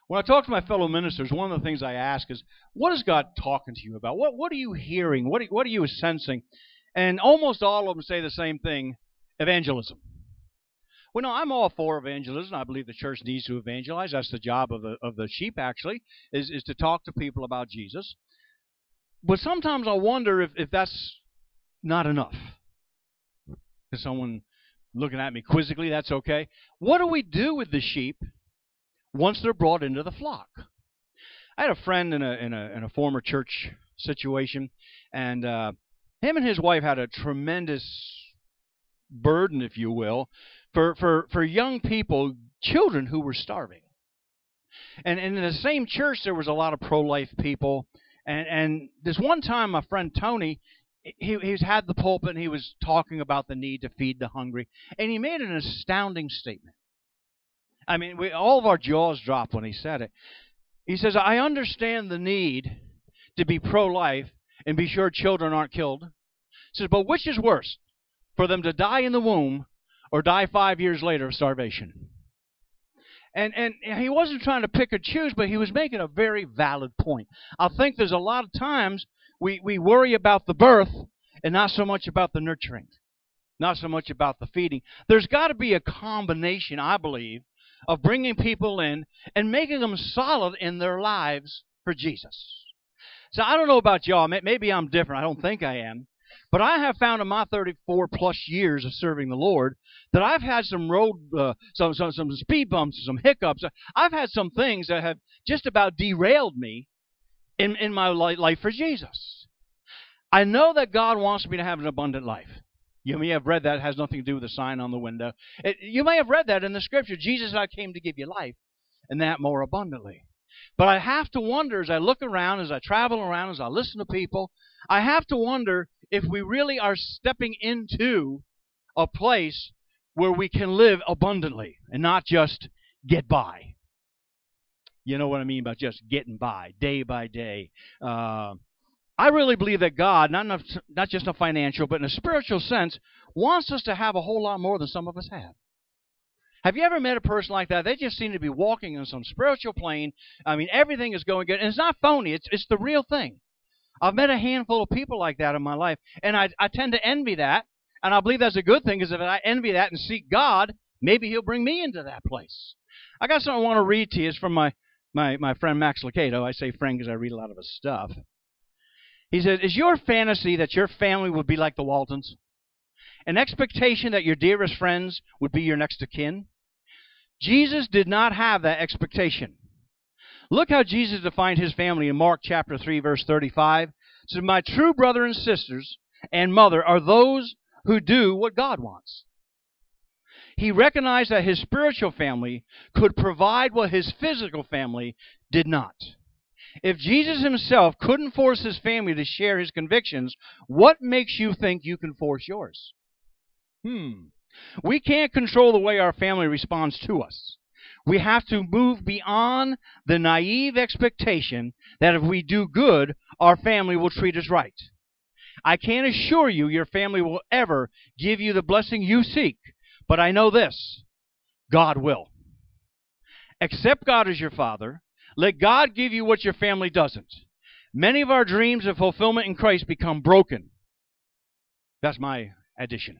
When I talk to my fellow ministers, one of the things I ask is, what is God talking to you about? What are you hearing? What are you sensing? And almost all of them say the same thing: evangelism. Well, no, I'm all for evangelism. I believe the church needs to evangelize. That's the job of the sheep, actually, is to talk to people about Jesus. But sometimes I wonder if that's not enough. Is someone looking at me quizzically? That's okay. What do we do with the sheep once they're brought into the flock? I had a friend in a former church situation, and him and his wife had a tremendous burden, if you will, for young people, children who were starving. And in the same church, there was a lot of pro-life people. And this one time, my friend Tony, he's had the pulpit, and he was talking about the need to feed the hungry. And he made an astounding statement. I mean, all of our jaws dropped when he said it. He says, I understand the need to be pro-life and be sure children aren't killed. He says, but which is worse, for them to die in the womb or die 5 years later of starvation? And he wasn't trying to pick or choose, but he was making a very valid point. I think there's a lot of times we worry about the birth and not so much about the nurturing, not so much about the feeding. There's got to be a combination, I believe, of bringing people in and making them solid in their lives for Jesus. So I don't know about y'all. Maybe I'm different. I don't think I am. But I have found in my 34-plus years of serving the Lord that I've had some some speed bumps, some hiccups. I've had some things that have just about derailed me in my life for Jesus. I know that God wants me to have an abundant life. You may have read that. It has nothing to do with the sign on the window. You may have read that in the Scripture. Jesus, I came to give you life, and that more abundantly. But I have to wonder, as I look around, as I travel around, as I listen to people, I have to wonder if we really are stepping into a place where we can live abundantly and not just get by. You know what I mean about just getting by, day by day. I really believe that God, not just in a financial, but in a spiritual sense, wants us to have a whole lot more than some of us have. Have you ever met a person like that? They just seem to be walking on some spiritual plane. I mean, everything is going good. And it's not phony. It's the real thing. I've met a handful of people like that in my life, and I tend to envy that, and I believe that's a good thing, because if I envy that and seek God, maybe He'll bring me into that place. I got something I want to read to you. It's from my friend Max Lucado. I say friend because I read a lot of his stuff. He says, is your fantasy that your family would be like the Waltons? An expectation that your dearest friends would be your next of kin? Jesus did not have that expectation. Look how Jesus defined His family in Mark chapter 3, verse 35. It says, my true brother and sisters and mother are those who do what God wants. He recognized that His spiritual family could provide what His physical family did not. If Jesus Himself couldn't force His family to share His convictions, what makes you think you can force yours? We can't control the way our family responds to us. We have to move beyond the naive expectation that if we do good, our family will treat us right. I can't assure you your family will ever give you the blessing you seek, but I know this: God will. Accept God as your Father. Let God give you what your family doesn't. Many of our dreams of fulfillment in Christ become broken. That's my addition.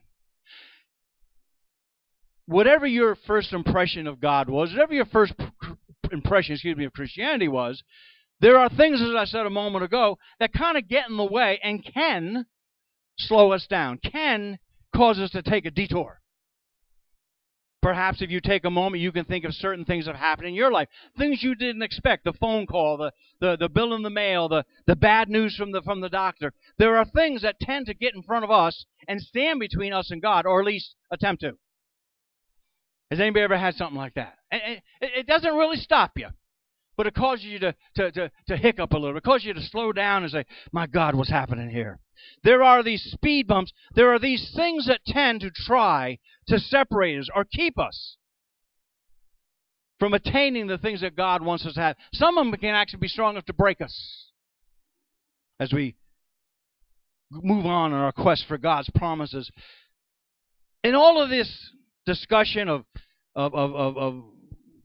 Whatever your first impression of God was, whatever your first impression, of Christianity was, there are things, as I said a moment ago, that kind of get in the way and can slow us down, can cause us to take a detour. Perhaps if you take a moment, you can think of certain things that have happened in your life, things you didn't expect, the phone call, the bill in the mail, the bad news from the doctor. There are things that tend to get in front of us and stand between us and God, or at least attempt to. Has anybody ever had something like that? And it doesn't really stop you, but it causes you to hiccup a little. It causes you to slow down and say, my God, what's happening here? There are these speed bumps. There are these things that tend to try to separate us or keep us from attaining the things that God wants us to have. Some of them can actually be strong enough to break us as we move on in our quest for God's promises. In all of this discussion of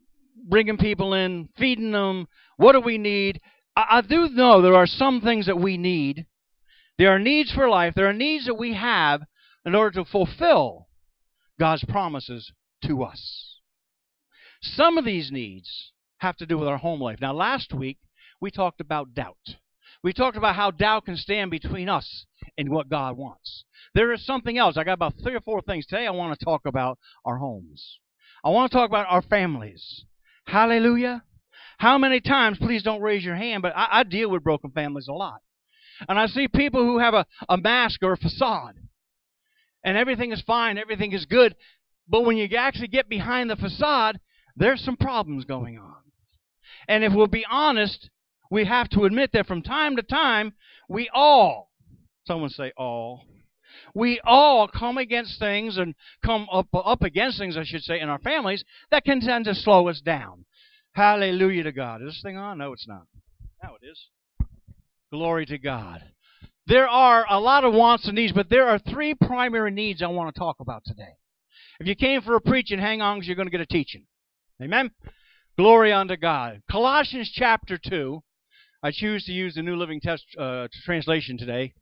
bringing people in, feeding them. What do we need? I do know there are some things that we need. There are needs for life. There are needs that we have in order to fulfill God's promises to us. Some of these needs have to do with our home life. Now, last week, we talked about doubt. We talked about how doubt can stand between us and what God wants. There is something else. I got about 3 or 4 things today. I want to talk about our homes. I want to talk about our families. Hallelujah. How many times, please don't raise your hand, but I deal with broken families a lot. And I see people who have a mask or a facade. And everything is fine, everything is good. But when you actually get behind the facade, there's some problems going on. And if we'll be honest, we have to admit that from time to time, we all, someone say all, we all come against things and come up against things, I should say, in our families that can tend to slow us down. Hallelujah to God. Is this thing on? No, it's not. Now it is. Glory to God. There are a lot of wants and needs, but there are 3 primary needs I want to talk about today. If you came for a preaching, hang on because you're going to get a teaching. Amen? Glory unto God. Colossians chapter 2. I choose to use the New Living Translation today.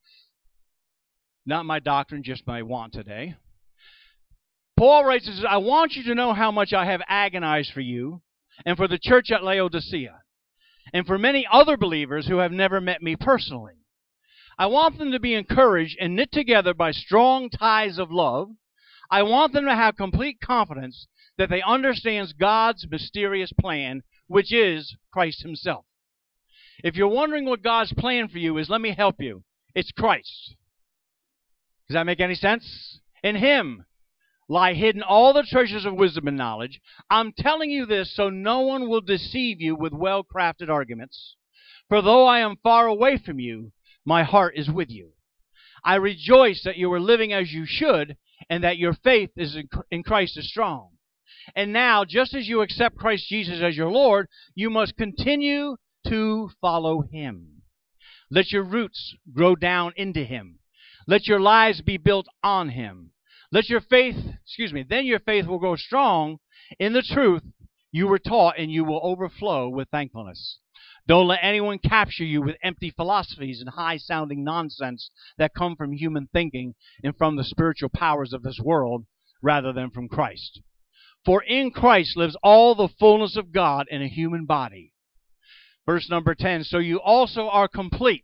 Not my doctrine, just my want today. Paul writes, says, I want you to know how much I have agonized for you and for the church at Laodicea and for many other believers who have never met me personally. I want them to be encouraged and knit together by strong ties of love. I want them to have complete confidence that they understand God's mysterious plan, which is Christ himself. If you're wondering what God's plan for you is, let me help you. It's Christ. Does that make any sense? In him lie hidden all the treasures of wisdom and knowledge. I'm telling you this so no one will deceive you with well-crafted arguments. For though I am far away from you, my heart is with you. I rejoice that you are living as you should, and that your faith in Christ is strong. And now, just as you accept Christ Jesus as your Lord, you must continue to follow him. Let your roots grow down into him. Let your lives be built on him. Then your faith will grow strong in the truth you were taught, and you will overflow with thankfulness. Don't let anyone capture you with empty philosophies and high-sounding nonsense that come from human thinking and from the spiritual powers of this world rather than from Christ. For in Christ lives all the fullness of God in a human body. Verse number 10, so you also are complete.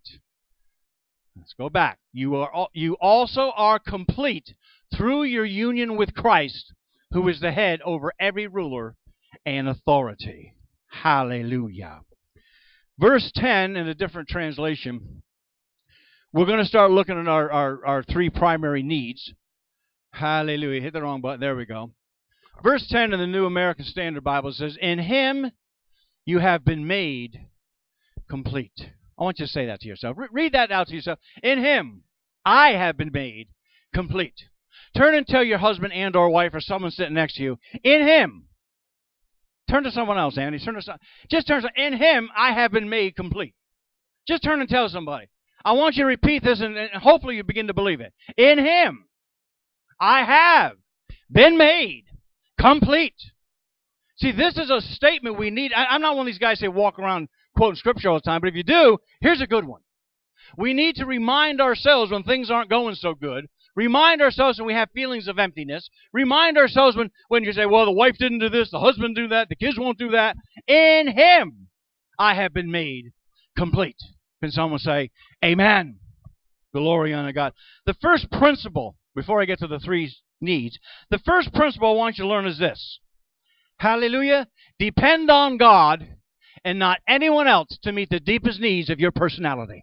Let's go back. You also are complete through your union with Christ, who is the head over every ruler and authority. Hallelujah. Verse 10 in a different translation, we're going to start looking at our 3 primary needs. Hallelujah. Hit the wrong button. There we go. Verse 10 in the New American Standard Bible says, in him you have been made complete. I want you to say that to yourself. Read that out to yourself. In him I have been made complete. Turn and tell your husband and or wife or someone sitting next to you, in him. Turn to someone else, Andy. Just turn to, in him I have been made complete. Just turn and tell somebody. I want you to repeat this and hopefully you begin to believe it. In him I have been made complete. See, this is a statement we need. I'm not one of these guys who walk around quoting scripture all the time, but if you do, here's a good one. We need to remind ourselves when things aren't going so good. Remind ourselves when we have feelings of emptiness. Remind ourselves when you say, well, the wife didn't do this, the husband didn't do that, the kids won't do that. In him I have been made complete. Can someone say, amen? Glory unto God. The first principle, before I get to the 3 needs, the first principle I want you to learn is this. Hallelujah. Depend on God and not anyone else to meet the deepest needs of your personality.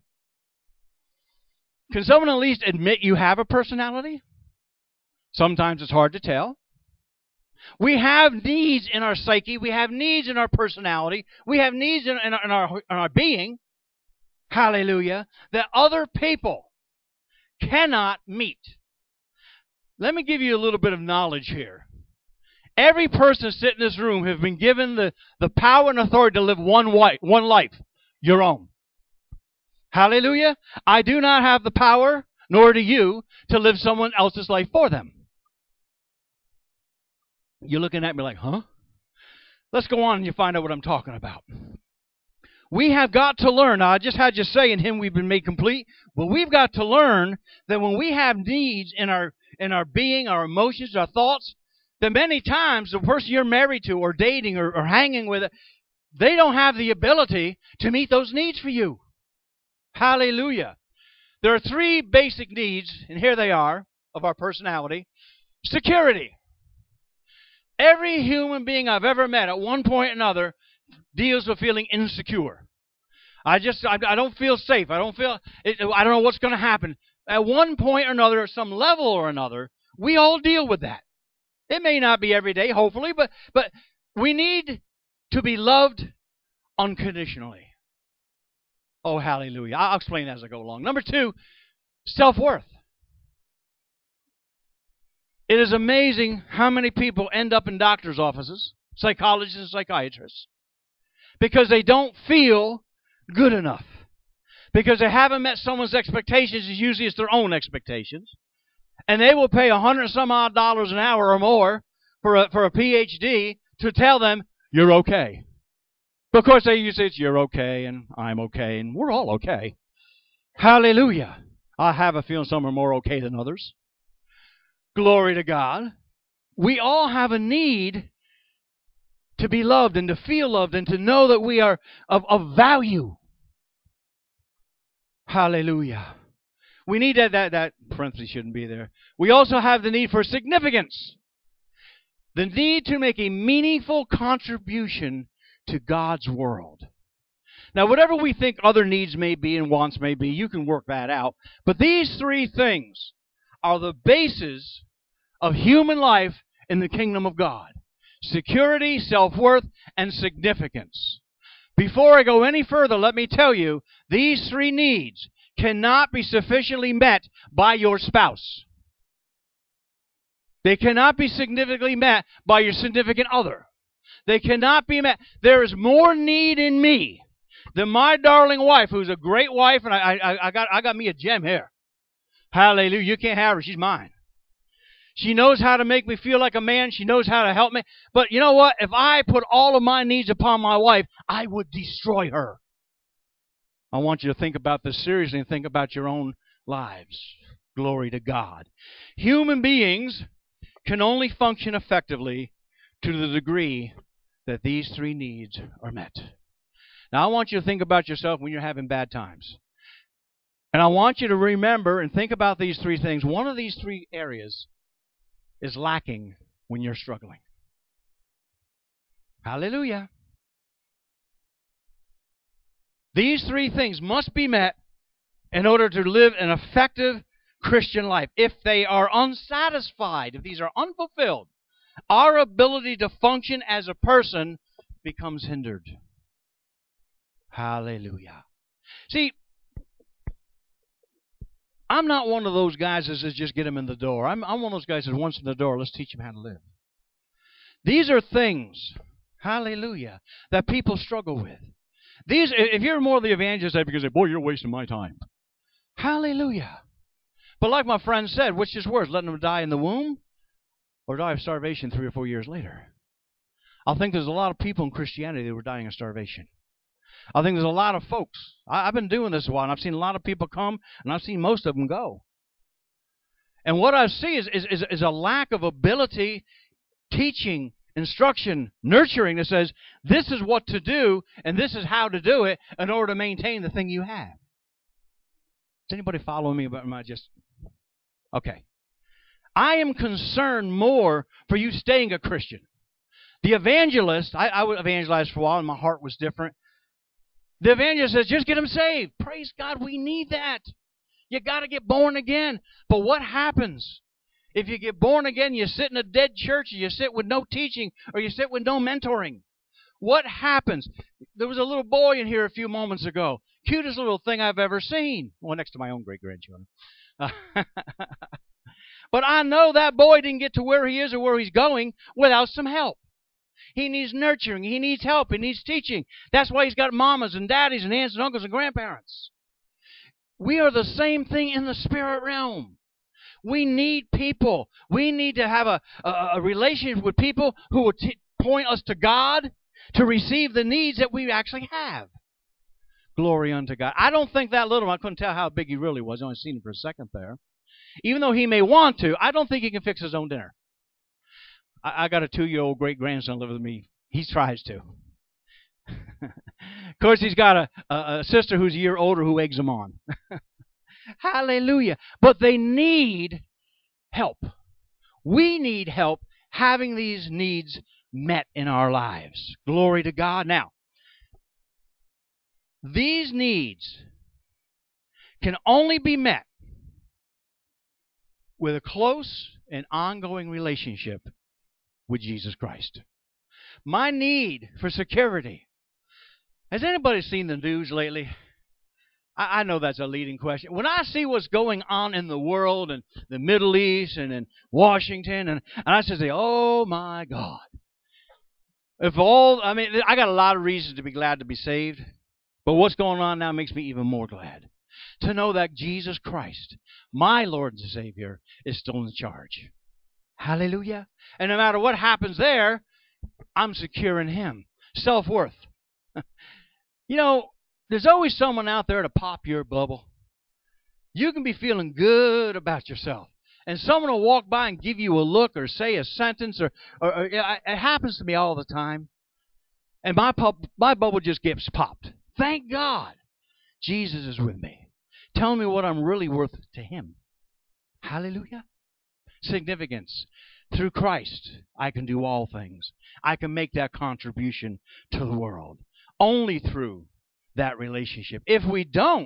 Can someone at least admit you have a personality? Sometimes it's hard to tell. We have needs in our psyche. We have needs in our personality. We have needs in our being. Hallelujah. That other people cannot meet. Let me give you a little bit of knowledge here. Every person sitting in this room has been given the power and authority to live one life, your own. Hallelujah. I do not have the power, nor do you, to live someone else's life for them. You're looking at me like, huh? Let's go on and you find out what I'm talking about. We have got to learn. Now, I just had you say, in Him we've been made complete. But we've got to learn that when we have needs in our being, our emotions, our thoughts, that many times the person you're married to or dating or hanging with, they don't have the ability to meet those needs for you. Hallelujah. There are three basic needs, and here they are, of our personality. Security. Every human being I've ever met at one point or another deals with feeling insecure. I don't feel safe. I don't know what's going to happen. At one point or another, at some level or another, we all deal with that. It may not be every day, hopefully, but we need to be loved unconditionally. Oh, hallelujah. I'll explain as I go along. Number 2, self-worth. It is amazing how many people end up in doctor's offices, psychologists and psychiatrists, because they don't feel good enough. Because they haven't met someone's expectations, usually it's their own expectations. And they will pay $100 some odd an hour or more for a PhD to tell them, you're okay. Because they use it, you're okay, and I'm okay, and we're all okay. Hallelujah. I have a feeling some are more okay than others. Glory to God. We all have a need to be loved and to feel loved and to know that we are of value. Hallelujah. We need that parenthesis shouldn't be there. We also have the need for significance. The need to make a meaningful contribution to God's world. Now, whatever we think other needs may be and wants may be, you can work that out. But these three things are the basis of human life in the kingdom of God. Security, self-worth, and significance. Before I go any further, let me tell you, these three needs cannot be sufficiently met by your spouse. They cannot be significantly met by your significant other. They cannot be met. There is more need in me than my darling wife, who's a great wife, and I got me a gem here. Hallelujah. You can't have her. She's mine. She knows how to make me feel like a man. She knows how to help me. But you know what? If I put all of my needs upon my wife, I would destroy her. I want you to think about this seriously and think about your own lives. Glory to God. Human beings can only function effectively to the degree that these three needs are met. Now, I want you to think about yourself when you're having bad times. And I want you to remember and think about these three things. One of these three areas is lacking when you're struggling. Hallelujah. These three things must be met in order to live an effective Christian life. If they are unsatisfied, if these are unfulfilled, our ability to function as a person becomes hindered. Hallelujah. See, I'm not one of those guys that says just get them in the door. I'm one of those guys that once in the door, let's teach them how to live. These are things, hallelujah, that people struggle with. These, if you're more of the evangelist, because say, boy, you're wasting my time. Hallelujah. But like my friend said, which is worse, letting them die in the womb or die of starvation 3 or 4 years later? I think there's a lot of people in Christianity that were dying of starvation. I think there's a lot of folks. I've been doing this a while, and I've seen a lot of people come, and I've seen most of them go. And what I see is a lack of ability, teaching, instruction, nurturing that says, this is what to do, and this is how to do it in order to maintain the thing you have. Is anybody following me? Am I just... Okay. I am concerned more for you staying a Christian. The evangelist, I would evangelize for a while, and my heart was different. The evangelist says, just get them saved. Praise God, we need that. You got to get born again. But what happens if you get born again, you sit in a dead church, or you sit with no teaching, or you sit with no mentoring? What happens? There was a little boy in here a few moments ago. Cutest little thing I've ever seen. Well, next to my own great-grandchildren. But I know that boy didn't get to where he is or where he's going without some help. He needs nurturing. He needs help. He needs teaching. That's why he's got mamas and daddies and aunts and uncles and grandparents. We are the same thing in the spirit realm. We need people. We need to have a relationship with people who will point us to God to receive the needs that we actually have. Glory unto God. I don't think that little one, I couldn't tell how big he really was. I only seen him for a second there. Even though he may want to, I don't think he can fix his own dinner. I got a 2-year-old great-grandson living with me. He tries to. Of course, he's got a sister who's a year older who eggs him on. Hallelujah. But they need help. We need help having these needs met in our lives. Glory to God. Now, these needs can only be met with a close and ongoing relationship with Jesus Christ. My need for security. Has anybody seen the news lately? I know that's a leading question. When I see what's going on in the world and the Middle East and in Washington, and I just say, oh my God. I got a lot of reasons to be glad to be saved, but what's going on now makes me even more glad. To know that Jesus Christ, my Lord and Savior, is still in charge. Hallelujah. And no matter what happens there, I'm secure in Him. Self-worth. You know, there's always someone out there to pop your bubble. You can be feeling good about yourself, and someone will walk by and give you a look or say a sentence, or it happens to me all the time, and my bubble just gets popped. Thank God Jesus is with me, telling me what I'm really worth to Him. Hallelujah. Significance. Through Christ, I can do all things. I can make that contribution to the world. Only through that relationship. If we don't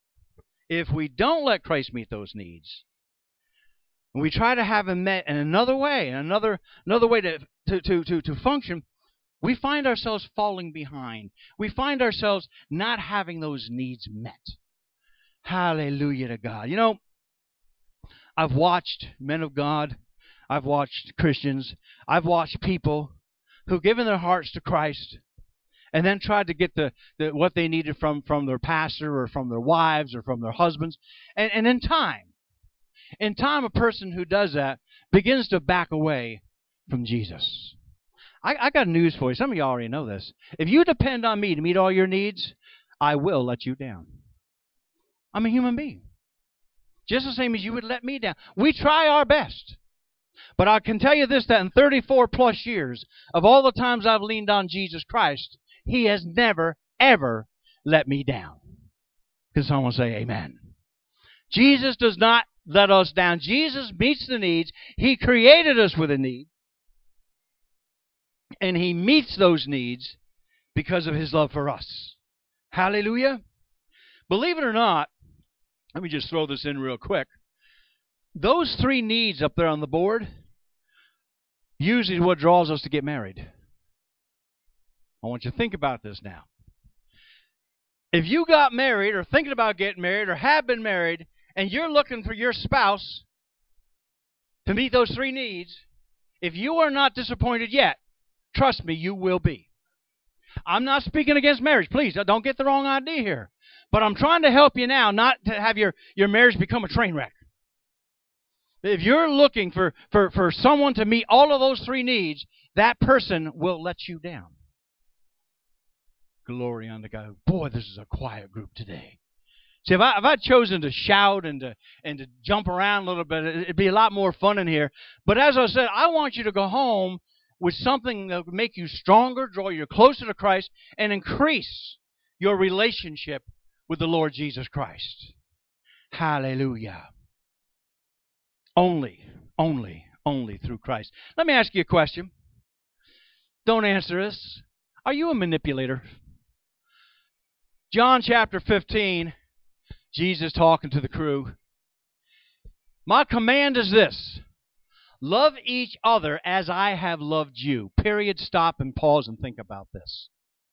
let Christ meet those needs, and we try to have Him met in another way, another way to function, we find ourselves falling behind. We find ourselves not having those needs met. Hallelujah to God. You know, I've watched men of God. I've watched Christians. I've watched people who've given their hearts to Christ and then tried to get what they needed from their pastor or from their wives or from their husbands. And in time, a person who does that begins to back away from Jesus. I got news for you. Some of you already know this. If you depend on me to meet all your needs, I will let you down. I'm a human being. Just the same as you would let me down. We try our best. But I can tell you this, that in 34 plus years of all the times I've leaned on Jesus Christ, He has never, ever let me down. Can someone say amen? Jesus does not let us down. Jesus meets the needs. He created us with a need. And He meets those needs because of His love for us. Hallelujah. Believe it or not, let me just throw this in real quick. Those 3 needs up there on the board usually is what draws us to get married. I want you to think about this now. If you got married or thinking about getting married or have been married and you're looking for your spouse to meet those 3 needs, if you are not disappointed yet, trust me, you will be. I'm not speaking against marriage. Please, don't get the wrong idea here. But I'm trying to help you now not to have your marriage become a train wreck. If you're looking for someone to meet all of those 3 needs, that person will let you down. Glory unto God. Boy, this is a quiet group today. See, if I chosen to shout and to jump around a little bit, it'd be a lot more fun in here. But as I said, I want you to go home with something that will make you stronger, draw you closer to Christ, and increase your relationship with the Lord Jesus Christ. Hallelujah. Only through Christ. Let me ask you a question. Don't answer this. Are you a manipulator? John chapter 15, Jesus talking to the crew. My command is this: love each other as I have loved you. Period. Stop and pause and think about this.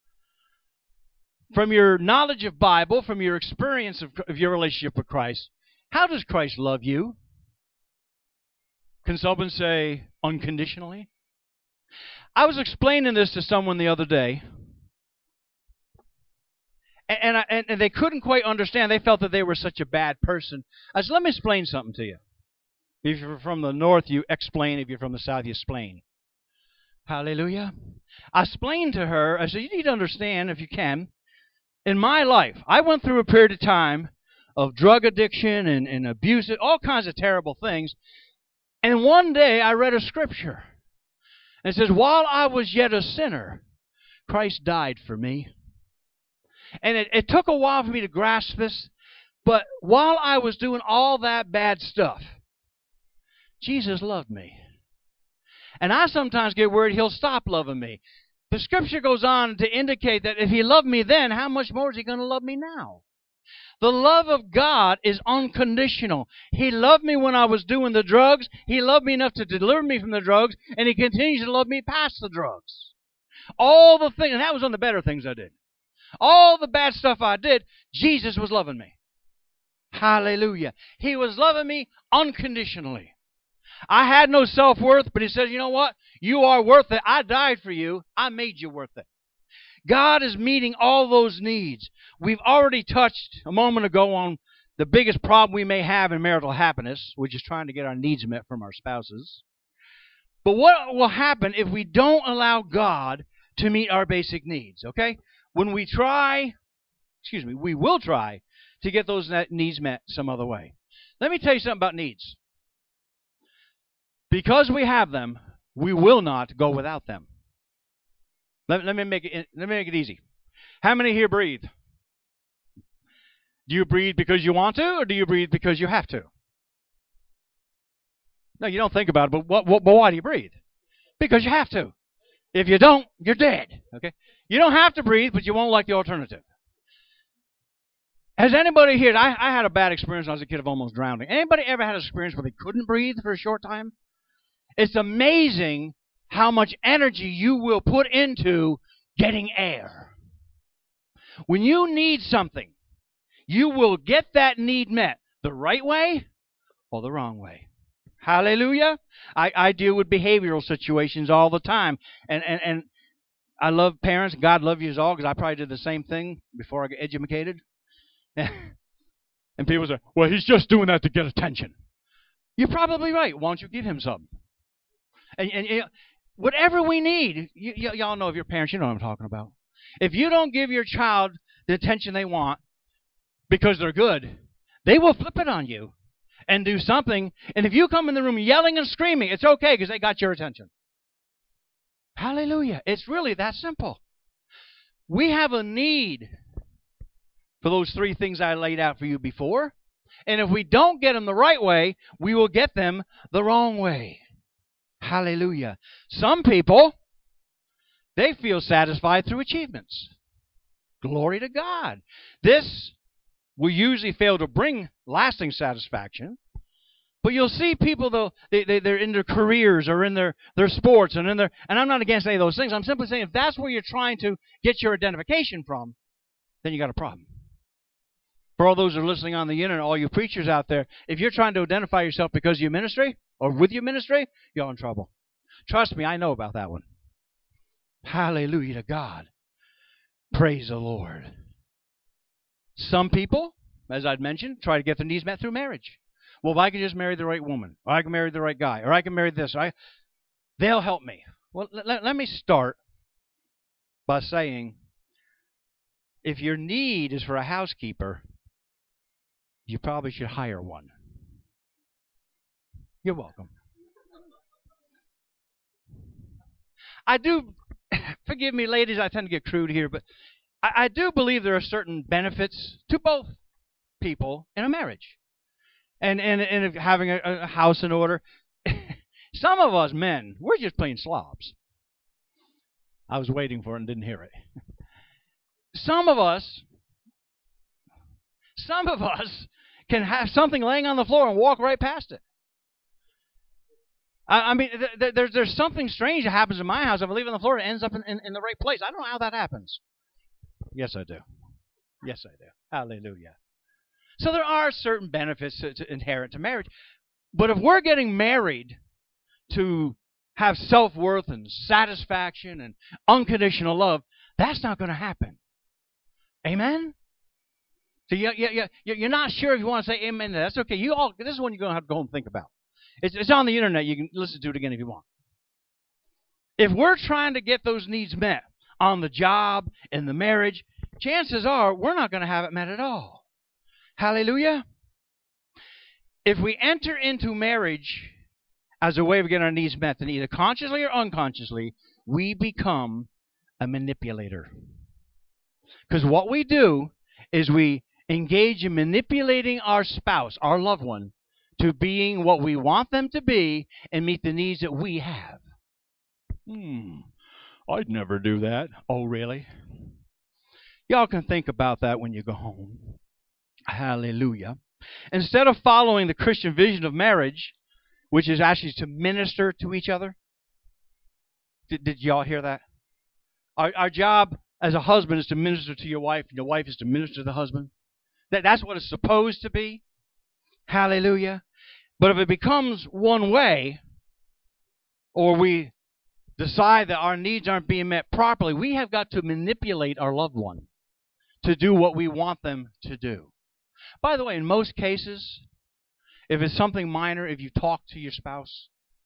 From your knowledge of Bible, from your experience of your relationship with Christ, how does Christ love you? Can someone say unconditionally? I was explaining this to someone the other day, and they couldn't quite understand. They felt that they were such a bad person. I said, let me explain something to you. If you're from the north, you explain. If you're from the south, you explain. Hallelujah. I explained to her, I said, you need to understand, if you can, in my life, I went through a period of time of drug addiction and abuse, all kinds of terrible things. And one day I read a scripture. And it says, while I was yet a sinner, Christ died for me. And it took a while for me to grasp this. But while I was doing all that bad stuff, Jesus loved me. And I sometimes get worried He'll stop loving me. The scripture goes on to indicate that if He loved me then, how much more is He going to love me now? The love of God is unconditional. He loved me when I was doing the drugs. He loved me enough to deliver me from the drugs. And He continues to love me past the drugs. All the things, and that was one of the better things I did. All the bad stuff I did, Jesus was loving me. Hallelujah. He was loving me unconditionally. I had no self-worth, but He said, you know what? You are worth it. I died for you. I made you worth it. God is meeting all those needs. We've already touched a moment ago on the biggest problem we may have in marital happiness, which is trying to get our needs met from our spouses. But what will happen if we don't allow God to meet our basic needs, okay? When we we will try to get those needs met some other way. Let me tell you something about needs. Because we have them, we will not go without them. Let me make it easy. How many here breathe? Do you breathe because you want to, or do you breathe because you have to? No, you don't think about it, but why do you breathe? Because you have to. If you don't, you're dead. Okay? You don't have to breathe, but you won't like the alternative. Has anybody here, I had a bad experience when I was a kid of almost drowning. Anybody ever had an experience where they couldn't breathe for a short time? It's amazing how much energy you will put into getting air. When you need something, you will get that need met the right way or the wrong way. Hallelujah. I deal with behavioral situations all the time. And I love parents. God love you all, because I probably did the same thing before I got educated. And people say, well, he's just doing that to get attention. You're probably right. Why don't you give him some? And whatever we need, y'all know if you're parents, you know what I'm talking about. If you don't give your child the attention they want because they're good, they will flip it on you and do something. And if you come in the room yelling and screaming, it's okay because they got your attention. Hallelujah. It's really that simple. We have a need for those three things I laid out for you before. And if we don't get them the right way, we will get them the wrong way. Hallelujah. Some people, they feel satisfied through achievements. Glory to God. This will usually fail to bring lasting satisfaction. But you'll see people, though, they're in their careers or in their sports and and I'm not against any of those things. I'm simply saying if that's where you're trying to get your identification from, then you got a problem. For all those who are listening on the internet, all you preachers out there, if you're trying to identify yourself because of your ministry or with your ministry, you're in trouble. Trust me, I know about that one. Hallelujah to God. Praise the Lord. Some people, as I'd mentioned, try to get their needs met through marriage. Well, if I can just marry the right woman, or I can marry the right guy, or I can marry this, they'll help me. Well, let me start by saying, if your need is for a housekeeper, you probably should hire one. You're welcome. I do, forgive me, ladies, I tend to get crude here, but I do believe there are certain benefits to both people in a marriage. And having a house in order. Some of us men, we're just plain slobs. I was waiting for it and didn't hear it. Some of us can have something laying on the floor and walk right past it. I mean, there's something strange that happens in my house. If I leave it on the floor, it ends up in the right place. I don't know how that happens. Yes, I do. Yes, I do. Hallelujah. So there are certain benefits to inherent to marriage. But if we're getting married to have self-worth and satisfaction and unconditional love, that's not going to happen. Amen? So you're not sure if you want to say amen to that. That's okay. This is one you're going to have to go and think about. It's on the internet. You can listen to it again if you want. If we're trying to get those needs met on the job, in the marriage, chances are we're not going to have it met at all. Hallelujah. If we enter into marriage as a way of getting our needs met, then either consciously or unconsciously, we become a manipulator. Because what we do is we engage in manipulating our spouse, our loved one, to being what we want them to be and meet the needs that we have. I'd never do that. Oh, really? Y'all can think about that when you go home. Hallelujah. Instead of following the Christian vision of marriage, which is actually to minister to each other. Did y'all hear that? Our job as a husband is to minister to your wife, and your wife is to minister to the husband. That's what it's supposed to be. Hallelujah. But if it becomes one way, or we decide that our needs aren't being met properly, we have got to manipulate our loved one to do what we want them to do. By the way, in most cases, if it's something minor, if you talk to your spouse,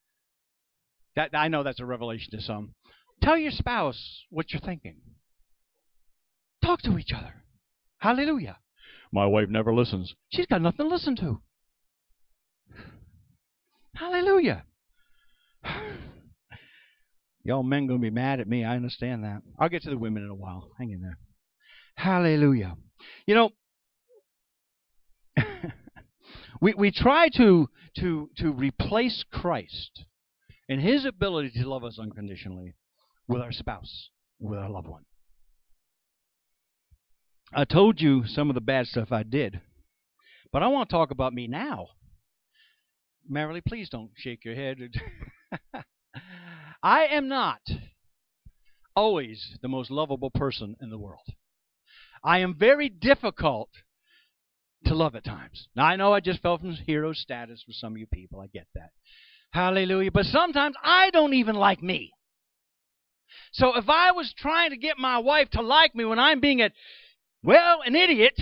I know that's a revelation to some. Tell your spouse what you're thinking. Talk to each other. Hallelujah. My wife never listens. She's got nothing to listen to. Hallelujah. Y'all men going to be mad at me. I understand that. I'll get to the women in a while. Hang in there. Hallelujah. You know, we try to replace Christ and His ability to love us unconditionally with our spouse, with our loved one. I told you some of the bad stuff I did, but I want to talk about me now. Marilee, please don't shake your head. I am not always the most lovable person in the world. I am very difficult to love at times. Now, I know I just fell from hero status for some of you people. I get that. Hallelujah. But sometimes I don't even like me. So if I was trying to get my wife to like me when I'm being an idiot,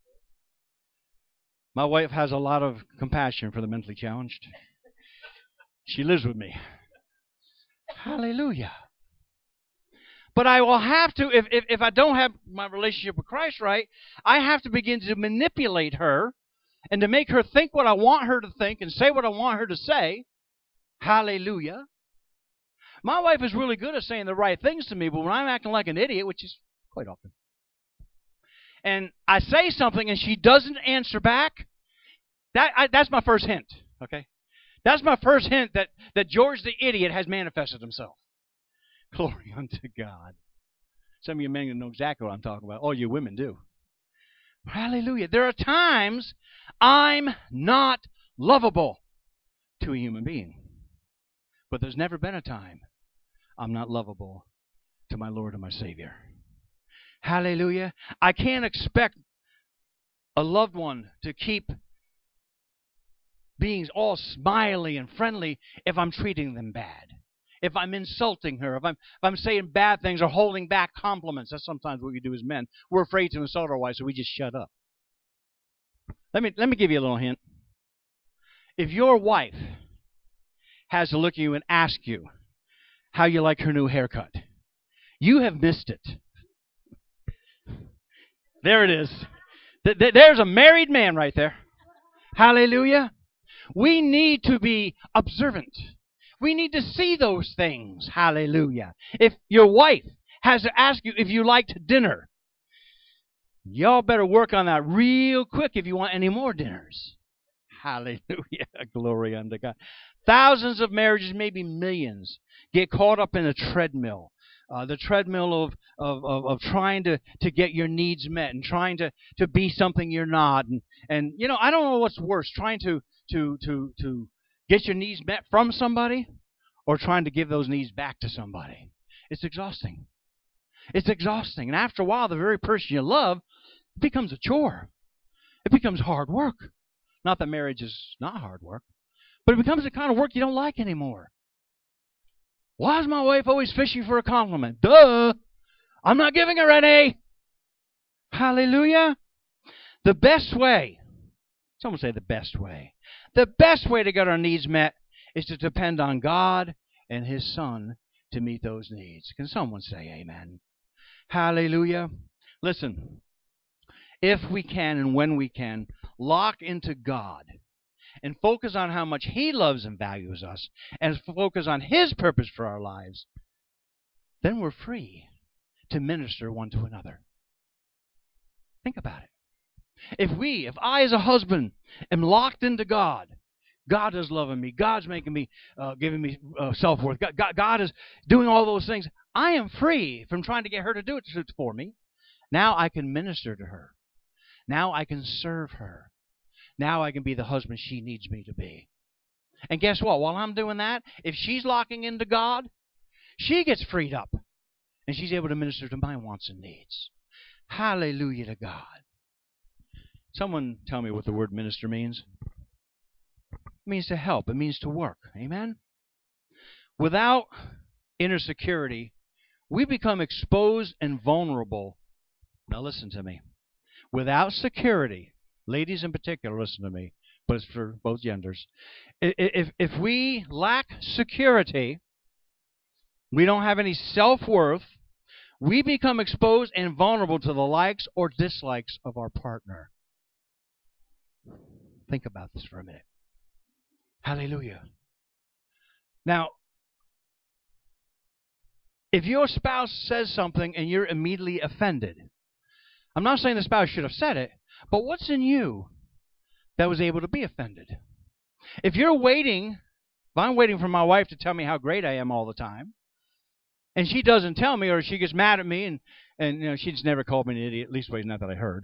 my wife has a lot of compassion for the mentally challenged. She lives with me. Hallelujah. But I will have to, if I don't have my relationship with Christ right, I have to begin to manipulate her and to make her think what I want her to think and say what I want her to say. Hallelujah. My wife is really good at saying the right things to me, but when I'm acting like an idiot, which is quite often, and I say something and she doesn't answer back, that's my first hint, okay? That's my first hint that George the idiot has manifested himself. Glory unto God. Some of you men know exactly what I'm talking about. All you women do. Hallelujah. There are times I'm not lovable to a human being. But there's never been a time I'm not lovable to my Lord and my Savior. Hallelujah. I can't expect a loved one to keep being all smiley and friendly if I'm treating them bad. If I'm insulting her, if I'm saying bad things or holding back compliments. That's sometimes what we do as men. We're afraid to insult our wives, so we just shut up. Let me give you a little hint. If your wife has to look at you and ask you how you like her new haircut, you have missed it. There it is. There's a married man right there. Hallelujah. We need to be observant. We need to see those things. Hallelujah. If your wife has to ask you if you liked dinner, y'all better work on that real quick if you want any more dinners. Hallelujah. Glory unto God. Thousands of marriages, maybe millions, get caught up in a treadmill. The treadmill of trying to get your needs met and trying to be something you're not. And you know, I don't know what's worse, trying to get your needs met from somebody or trying to give those needs back to somebody. It's exhausting. It's exhausting. And after a while, the very person you love becomes a chore. It becomes hard work. Not that marriage is not hard work, but it becomes the kind of work you don't like anymore. Why is my wife always fishing for a compliment? Duh! I'm not giving her any. Hallelujah. The best way, someone say the best way. The best way to get our needs met is to depend on God and His Son, to meet those needs. Can someone say amen? Hallelujah. Listen, if we can and when we can, lock into God and focus on how much He loves and values us and focus on His purpose for our lives, then we're free to minister one to another. Think about it. If I as a husband am locked into God, God is loving me, God's making me, giving me self-worth, God is doing all those things, I am free from trying to get her to do it for me. Now I can minister to her. Now I can serve her. Now I can be the husband she needs me to be. And guess what? While I'm doing that, if she's locking into God, she gets freed up. And she's able to minister to my wants and needs. Hallelujah to God. Someone tell me what the word minister means. It means to help. It means to work. Amen? Without inner security, we become exposed and vulnerable. Now listen to me. Without security, ladies in particular, listen to me, but it's for both genders. If we lack security, we don't have any self-worth, we become exposed and vulnerable to the likes or dislikes of our partner. Think about this for a minute. Hallelujah. Now, if your spouse says something and you're immediately offended, I'm not saying the spouse should have said it, but what's in you that was able to be offended? If I'm waiting for my wife to tell me how great I am all the time, and she doesn't tell me, or she gets mad at me, and you know, she's never called me an idiot, at least not that I heard.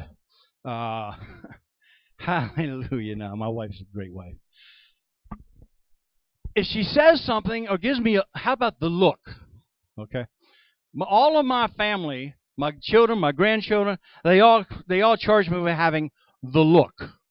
Hallelujah. No, my wife's a great wife. If she says something or gives me how about the look? Okay? All of my family, my children, my grandchildren, they all charge me with having the look.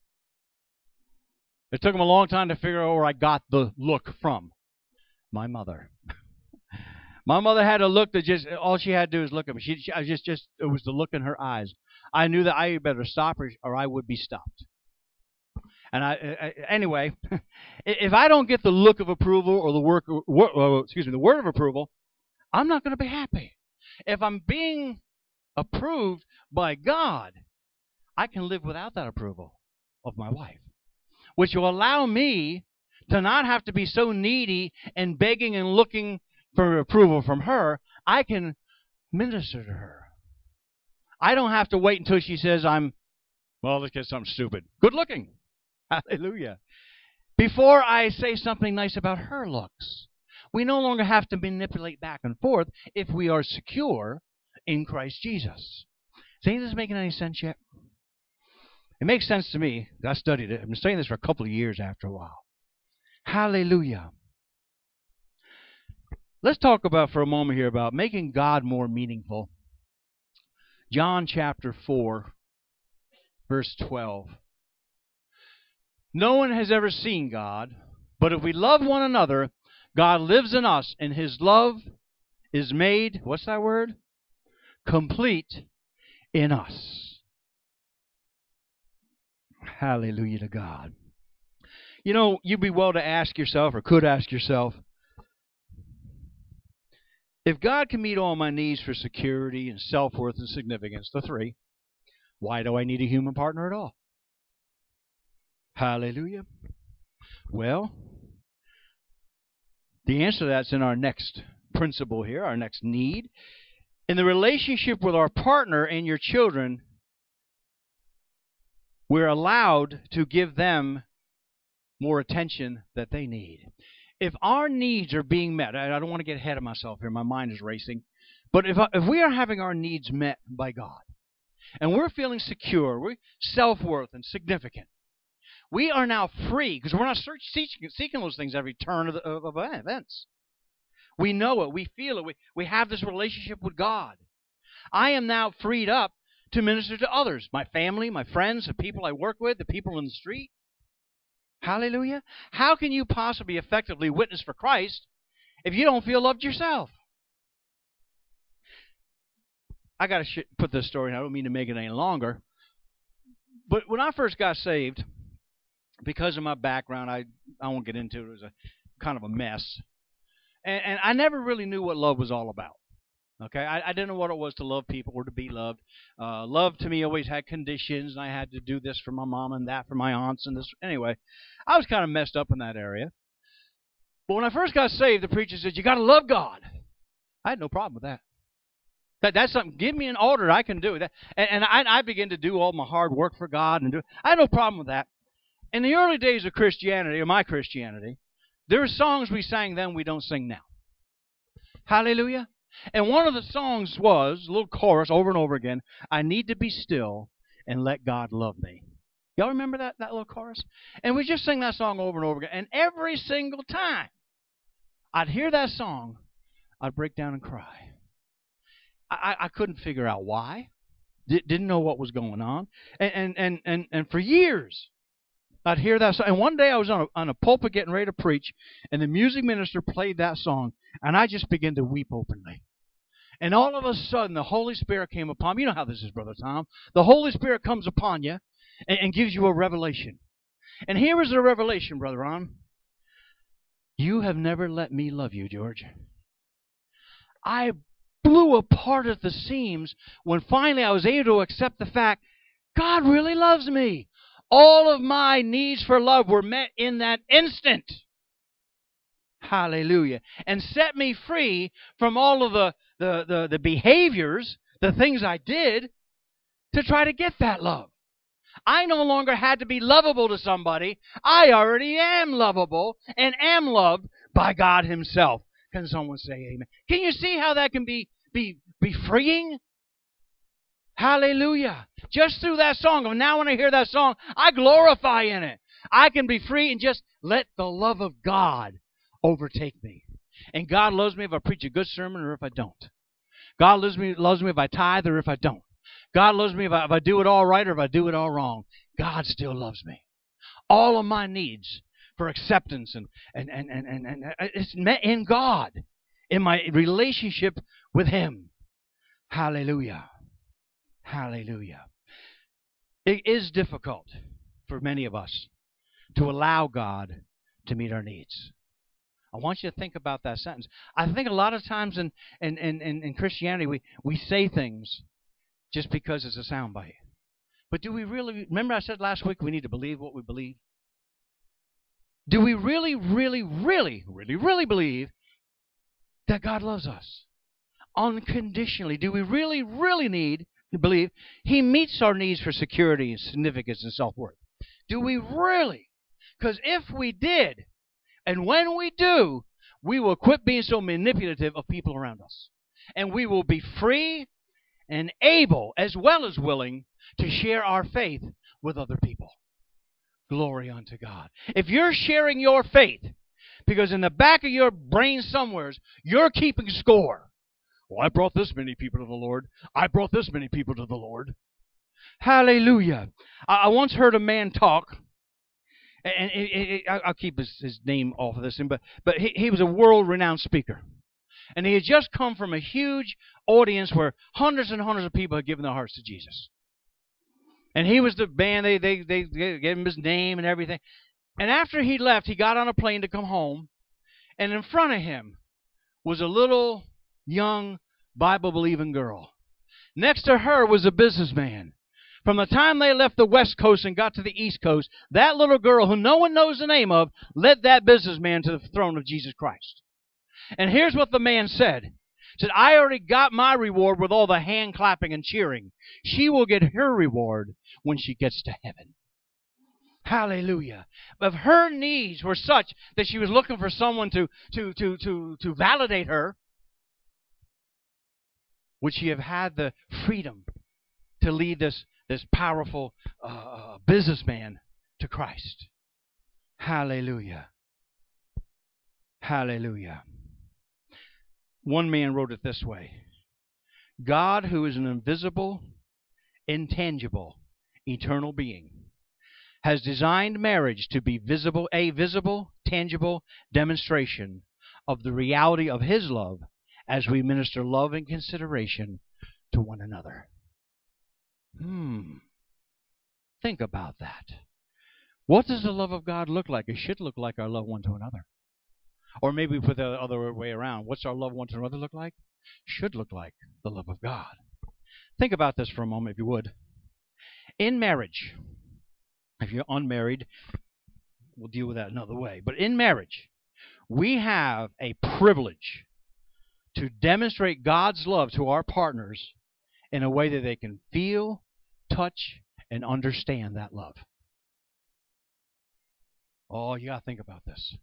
It took them a long time to figure out where I got the look from. My mother. My mother had a look that just, all she had to do is look at me. It was the look in her eyes. I knew that I better stop her or I would be stopped. And anyway, if I don't get the look of approval or the word of approval, I'm not going to be happy. If I'm being approved by God, I can live without that approval of my wife, which will allow me to not have to be so needy and begging and looking for approval from her. I can minister to her. I don't have to wait until she says let's get something stupid. Good looking. Hallelujah. Before I say something nice about her looks. We no longer have to manipulate back and forth if we are secure in Christ Jesus. Is any of this making any sense yet? It makes sense to me. I studied it. I've been studying this for a couple of years after a while. Hallelujah. Let's talk for a moment here about making God more meaningful. John chapter 4, verse 12. No one has ever seen God, but if we love one another, God lives in us, and His love is made, what's that word? Complete in us. Hallelujah to God. You know, you'd be well to ask yourself, or could ask yourself, if God can meet all my needs for security and self-worth and significance, the three, why do I need a human partner at all? Hallelujah. Well, the answer to that's in our next principle here, our next need. In the relationship with our partner and your children, we're allowed to give them more attention that they need. If our needs are being met, I don't want to get ahead of myself here, my mind is racing, but if we are having our needs met by God, and we're feeling secure, we're self-worth and significant, we are now free, because we're not seeking those things every turn of events. We know it. We feel it. We have this relationship with God. I am now freed up to minister to others, my family, my friends, the people I work with, the people in the street. Hallelujah. How can you possibly effectively witness for Christ if you don't feel loved yourself? I got to put this story in. I don't mean to make it any longer. But when I first got saved, because of my background, I won't get into it. It was a kind of a mess. And I never really knew what love was all about. Okay, I didn't know what it was to love people or to be loved. Love to me always had conditions, and I had to do this for my mom and that for my aunts and this. Anyway, I was kind of messed up in that area. But when I first got saved, the preacher said, "You got to love God." I had no problem with that. That's something. Give me an altar, I can do that. And I began to do all my hard work for God, and I had no problem with that. In the early days of Christianity, or my Christianity, there are songs we sang then we don't sing now. Hallelujah. And one of the songs was, a little chorus over and over again, "I need to be still and let God love me." Y'all remember that little chorus? And we just sing that song over and over again. And every single time I'd hear that song, I'd break down and cry. I couldn't figure out why. Didn't know what was going on. And for years, I'd hear that song. And one day I was on a pulpit getting ready to preach, and the music minister played that song, and I just began to weep openly. And all of a sudden, the Holy Spirit came upon me. You know how this is, Brother Tom. The Holy Spirit comes upon you and gives you a revelation. And here is the revelation, Brother Ron. You have never let me love you, George. I blew apart at the seams when finally I was able to accept the fact God really loves me. All of my needs for love were met in that instant. Hallelujah. And set me free from all of the behaviors, the things I did to try to get that love. I no longer had to be lovable to somebody. I already am lovable and am loved by God Himself. Can someone say amen? Can you see how that can be freeing? Hallelujah. Just through that song. And now when I hear that song, I glorify in it. I can be free and just let the love of God overtake me. And God loves me if I preach a good sermon or if I don't. God loves me if I tithe or if I don't. God loves me if I do it all right or if I do it all wrong. God still loves me. All of my needs for acceptance and it's met in God, in my relationship with Him. Hallelujah. Hallelujah. It is difficult for many of us to allow God to meet our needs. I want you to think about that sentence. I think a lot of times in Christianity we say things just because it's a soundbite. But do we really, remember I said last week we need to believe what we believe? Do we really, really, really, really, really believe that God loves us unconditionally? Do we really, really need to believe He meets our needs for security and significance and self-worth? Do we really? Because if we did, and when we do, we will quit being so manipulative of people around us. And we will be free and able, as well as willing, to share our faith with other people. Glory unto God. If you're sharing your faith, because in the back of your brain somewheres, you're keeping score. Well, I brought this many people to the Lord. I brought this many people to the Lord. Hallelujah. I once heard a man talk, and I'll keep his name off of this, but he was a world-renowned speaker. And he had just come from a huge audience where hundreds and hundreds of people had given their hearts to Jesus. And he was the band, they gave him his name and everything. And after he left, he got on a plane to come home. And in front of him was a little, young, Bible-believing girl. Next to her was a businessman. From the time they left the West Coast and got to the East Coast, that little girl, who no one knows the name of, led that businessman to the throne of Jesus Christ. And here's what the man said. He said, I already got my reward with all the hand clapping and cheering. She will get her reward when she gets to heaven. Hallelujah. But her needs were such that she was looking for someone to validate her. Would she have had the freedom to lead this powerful businessman to Christ? Hallelujah. Hallelujah. One man wrote it this way. God, who is an invisible, intangible, eternal being, has designed marriage to be a visible, tangible demonstration of the reality of His love as we minister love and consideration to one another. Think about that. What does the love of God look like? It should look like our love one to another. Or maybe we put the other way around. What's our love one to another look like? Should look like the love of God. Think about this for a moment, if you would. In marriage, if you're unmarried, we'll deal with that another way. But in marriage, we have a privilege to demonstrate God's love to our partners in a way that they can feel, touch, and understand that love. Oh, you got to think about this.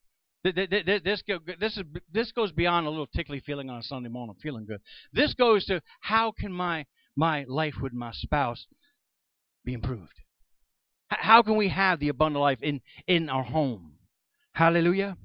This goes beyond a little tickly feeling on a Sunday morning, feeling good. This goes to how can my life with my spouse be improved? How can we have the abundant life in our home? Hallelujah.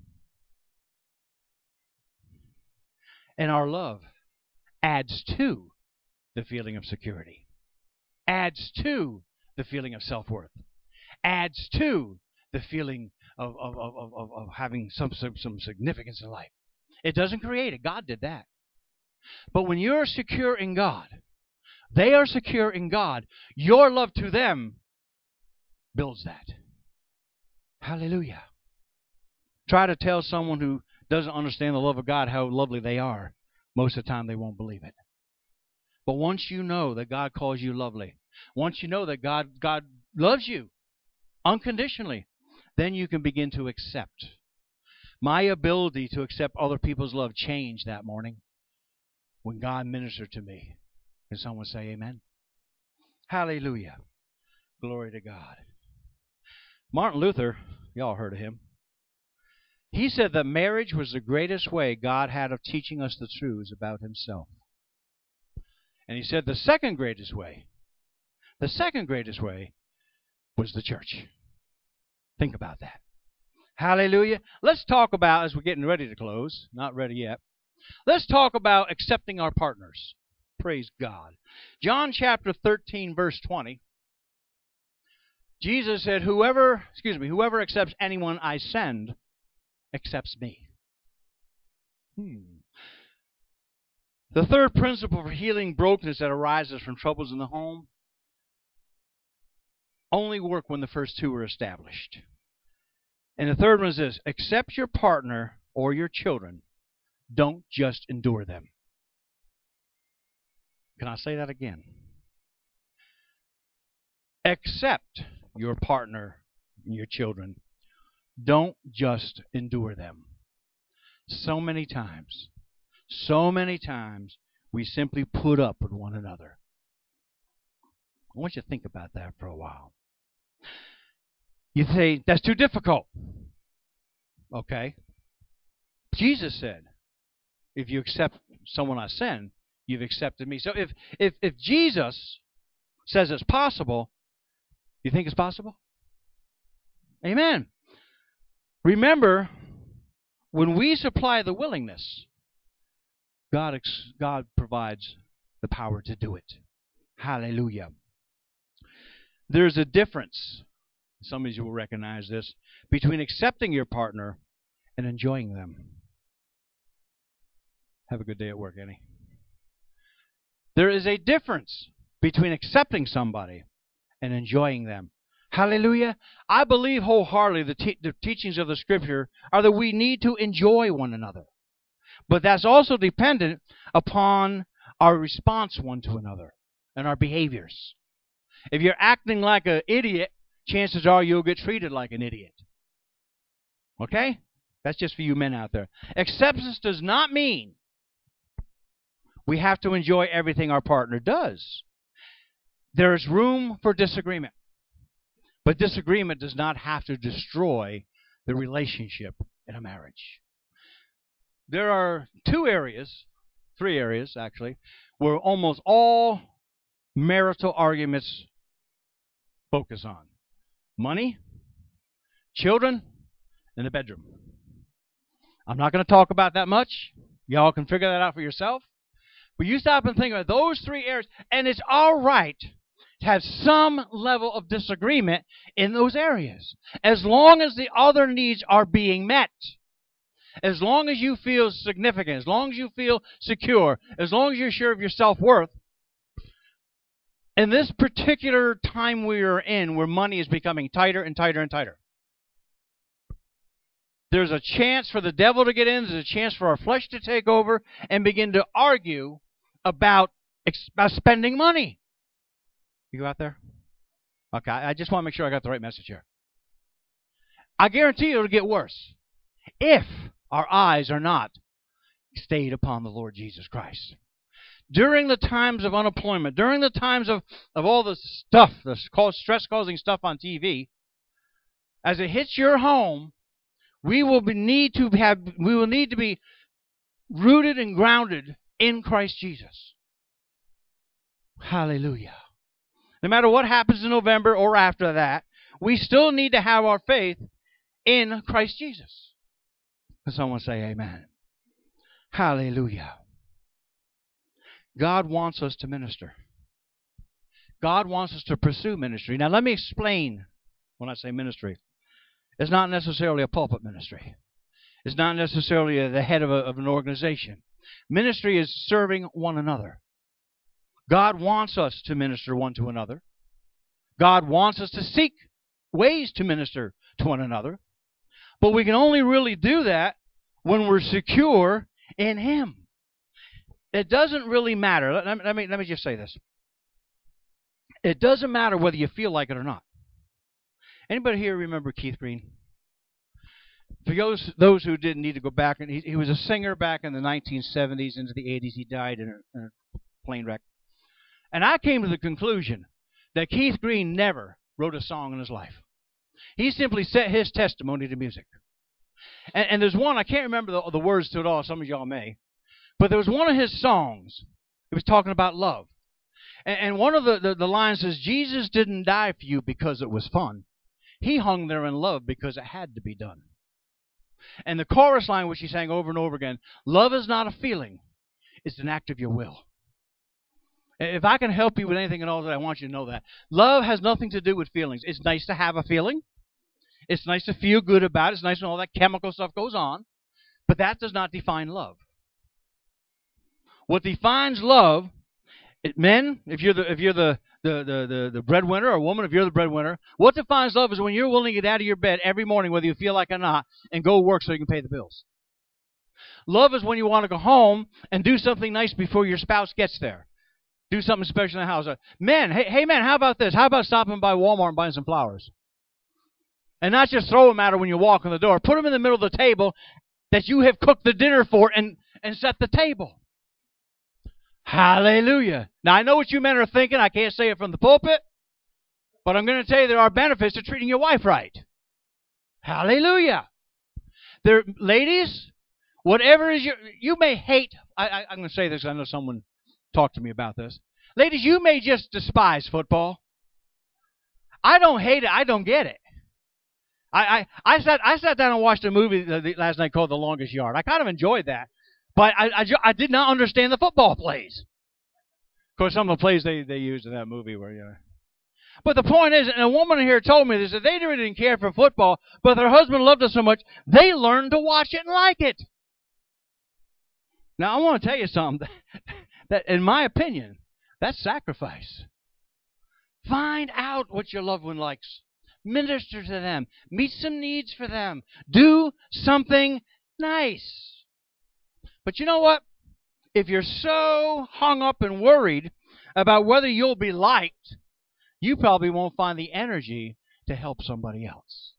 And our love adds to the feeling of security, adds to the feeling of self-worth, adds to the feeling of having some significance in life. It doesn't create it. God did that. But when you're secure in God, they are secure in God, your love to them builds that. Hallelujah. Try to tell someone who doesn't understand the love of God how lovely they are. Most of the time they won't believe it. But once you know that God calls you lovely, once you know that God loves you unconditionally, then you can begin to accept. My ability to accept other people's love changed that morning when God ministered to me. Can someone say amen? Hallelujah. Glory to God. Martin Luther, y'all heard of him. He said that marriage was the greatest way God had of teaching us the truths about himself. And he said the second greatest way was the church. Think about that. Hallelujah. Let's talk about, as we're getting ready to close, not ready yet, let's talk about accepting our partners. Praise God. John chapter 13, verse 20. Jesus said, whoever accepts anyone I send accepts me. The third principle for healing brokenness that arises from troubles in the home only work when the first two are established. And the third one is this: accept your partner or your children. Don't just endure them. Can I say that again? Accept your partner and your children. Don't just endure them. So many times, we simply put up with one another. I want you to think about that for a while. You say, that's too difficult. Okay. Jesus said, if you accept someone I send, you've accepted me. So if Jesus says it's possible, you think it's possible? Amen. Remember, when we supply the willingness, God provides the power to do it. Hallelujah. There's a difference, some of you will recognize this, between accepting your partner and enjoying them. Have a good day at work, Annie. There is a difference between accepting somebody and enjoying them. Hallelujah. I believe wholeheartedly the teachings of the Scripture are that we need to enjoy one another. But that's also dependent upon our response one to another and our behaviors. If you're acting like an idiot, chances are you'll get treated like an idiot. Okay? That's just for you men out there. Acceptance does not mean we have to enjoy everything our partner does. There is room for disagreement. But disagreement does not have to destroy the relationship in a marriage. There are three areas actually, where almost all marital arguments focus on: money, children, and the bedroom. I'm not going to talk about that much. Y'all can figure that out for yourself. But you stop and think about those three areas, and it's all right to have some level of disagreement in those areas, as long as the other needs are being met. As long as you feel significant, as long as you feel secure, as long as you're sure of your self-worth. In this particular time we are in, where money is becoming tighter and tighter and tighter, There's a chance for the devil to get in. There's a chance for our flesh to take over and begin to argue about spending money. You out there? Okay, I just want to make sure I got the right message here. I guarantee you it'll get worse if our eyes are not stayed upon the Lord Jesus Christ. During the times of unemployment, during the times of all the stuff, the stress-causing stuff on TV, as it hits your home, we will need to be rooted and grounded in Christ Jesus. Hallelujah. No matter what happens in November or after that, we still need to have our faith in Christ Jesus. Can someone say amen? Hallelujah. God wants us to minister. God wants us to pursue ministry. Now let me explain when I say ministry. It's not necessarily a pulpit ministry. It's not necessarily the head of an organization. Ministry is serving one another. God wants us to minister one to another. God wants us to seek ways to minister to one another. But we can only really do that when we're secure in Him. It doesn't really matter. Let me just say this. It doesn't matter whether you feel like it or not. Anybody here remember Keith Green? For those who didn't need to go back, and he was a singer back in the 1970s into the 80s. He died in a plane wreck. And I came to the conclusion that Keith Green never wrote a song in his life. He simply set his testimony to music. And there's one, I can't remember the words to it all, some of y'all may, but there was one of his songs. It was talking about love. And one of the lines says, Jesus didn't die for you because it was fun. He hung there in love because it had to be done. And the chorus line, which he sang over and over again, love is not a feeling, it's an act of your will. If I can help you with anything at all, I want you to know that. Love has nothing to do with feelings. It's nice to have a feeling. It's nice to feel good about it. It's nice when all that chemical stuff goes on. But that does not define love. What defines love, men, if you're the breadwinner, or woman, if you're the breadwinner, what defines love is when you're willing to get out of your bed every morning, whether you feel like it or not, and go work so you can pay the bills. Love is when you want to go home and do something nice before your spouse gets there. Do something special in the house. Men, hey man, how about this? How about stopping by Walmart and buying some flowers? And not just throw them at her when you walk in the door. Put them in the middle of the table that you have cooked the dinner for and set the table. Hallelujah. Now, I know what you men are thinking. I can't say it from the pulpit. But I'm going to tell you there are benefits to treating your wife right. Hallelujah. Ladies, whatever is you may hate. I'm going to say this. I know someone talked to me about this. Ladies, you may just despise football. I don't hate it. I don't get it. I sat down and watched a movie last night called The Longest Yard. I kind of enjoyed that. But I did not understand the football plays. Of course, some of the plays they used in that movie were, you know. But the point is, and a woman here told me this, that they really didn't care for football, but their husband loved it so much, they learned to watch it and like it. Now, I want to tell you something that, in my opinion, that's sacrifice. Find out what your loved one likes. Minister to them. Meet some needs for them. Do something nice. But you know what? If you're so hung up and worried about whether you'll be liked, you probably won't find the energy to help somebody else.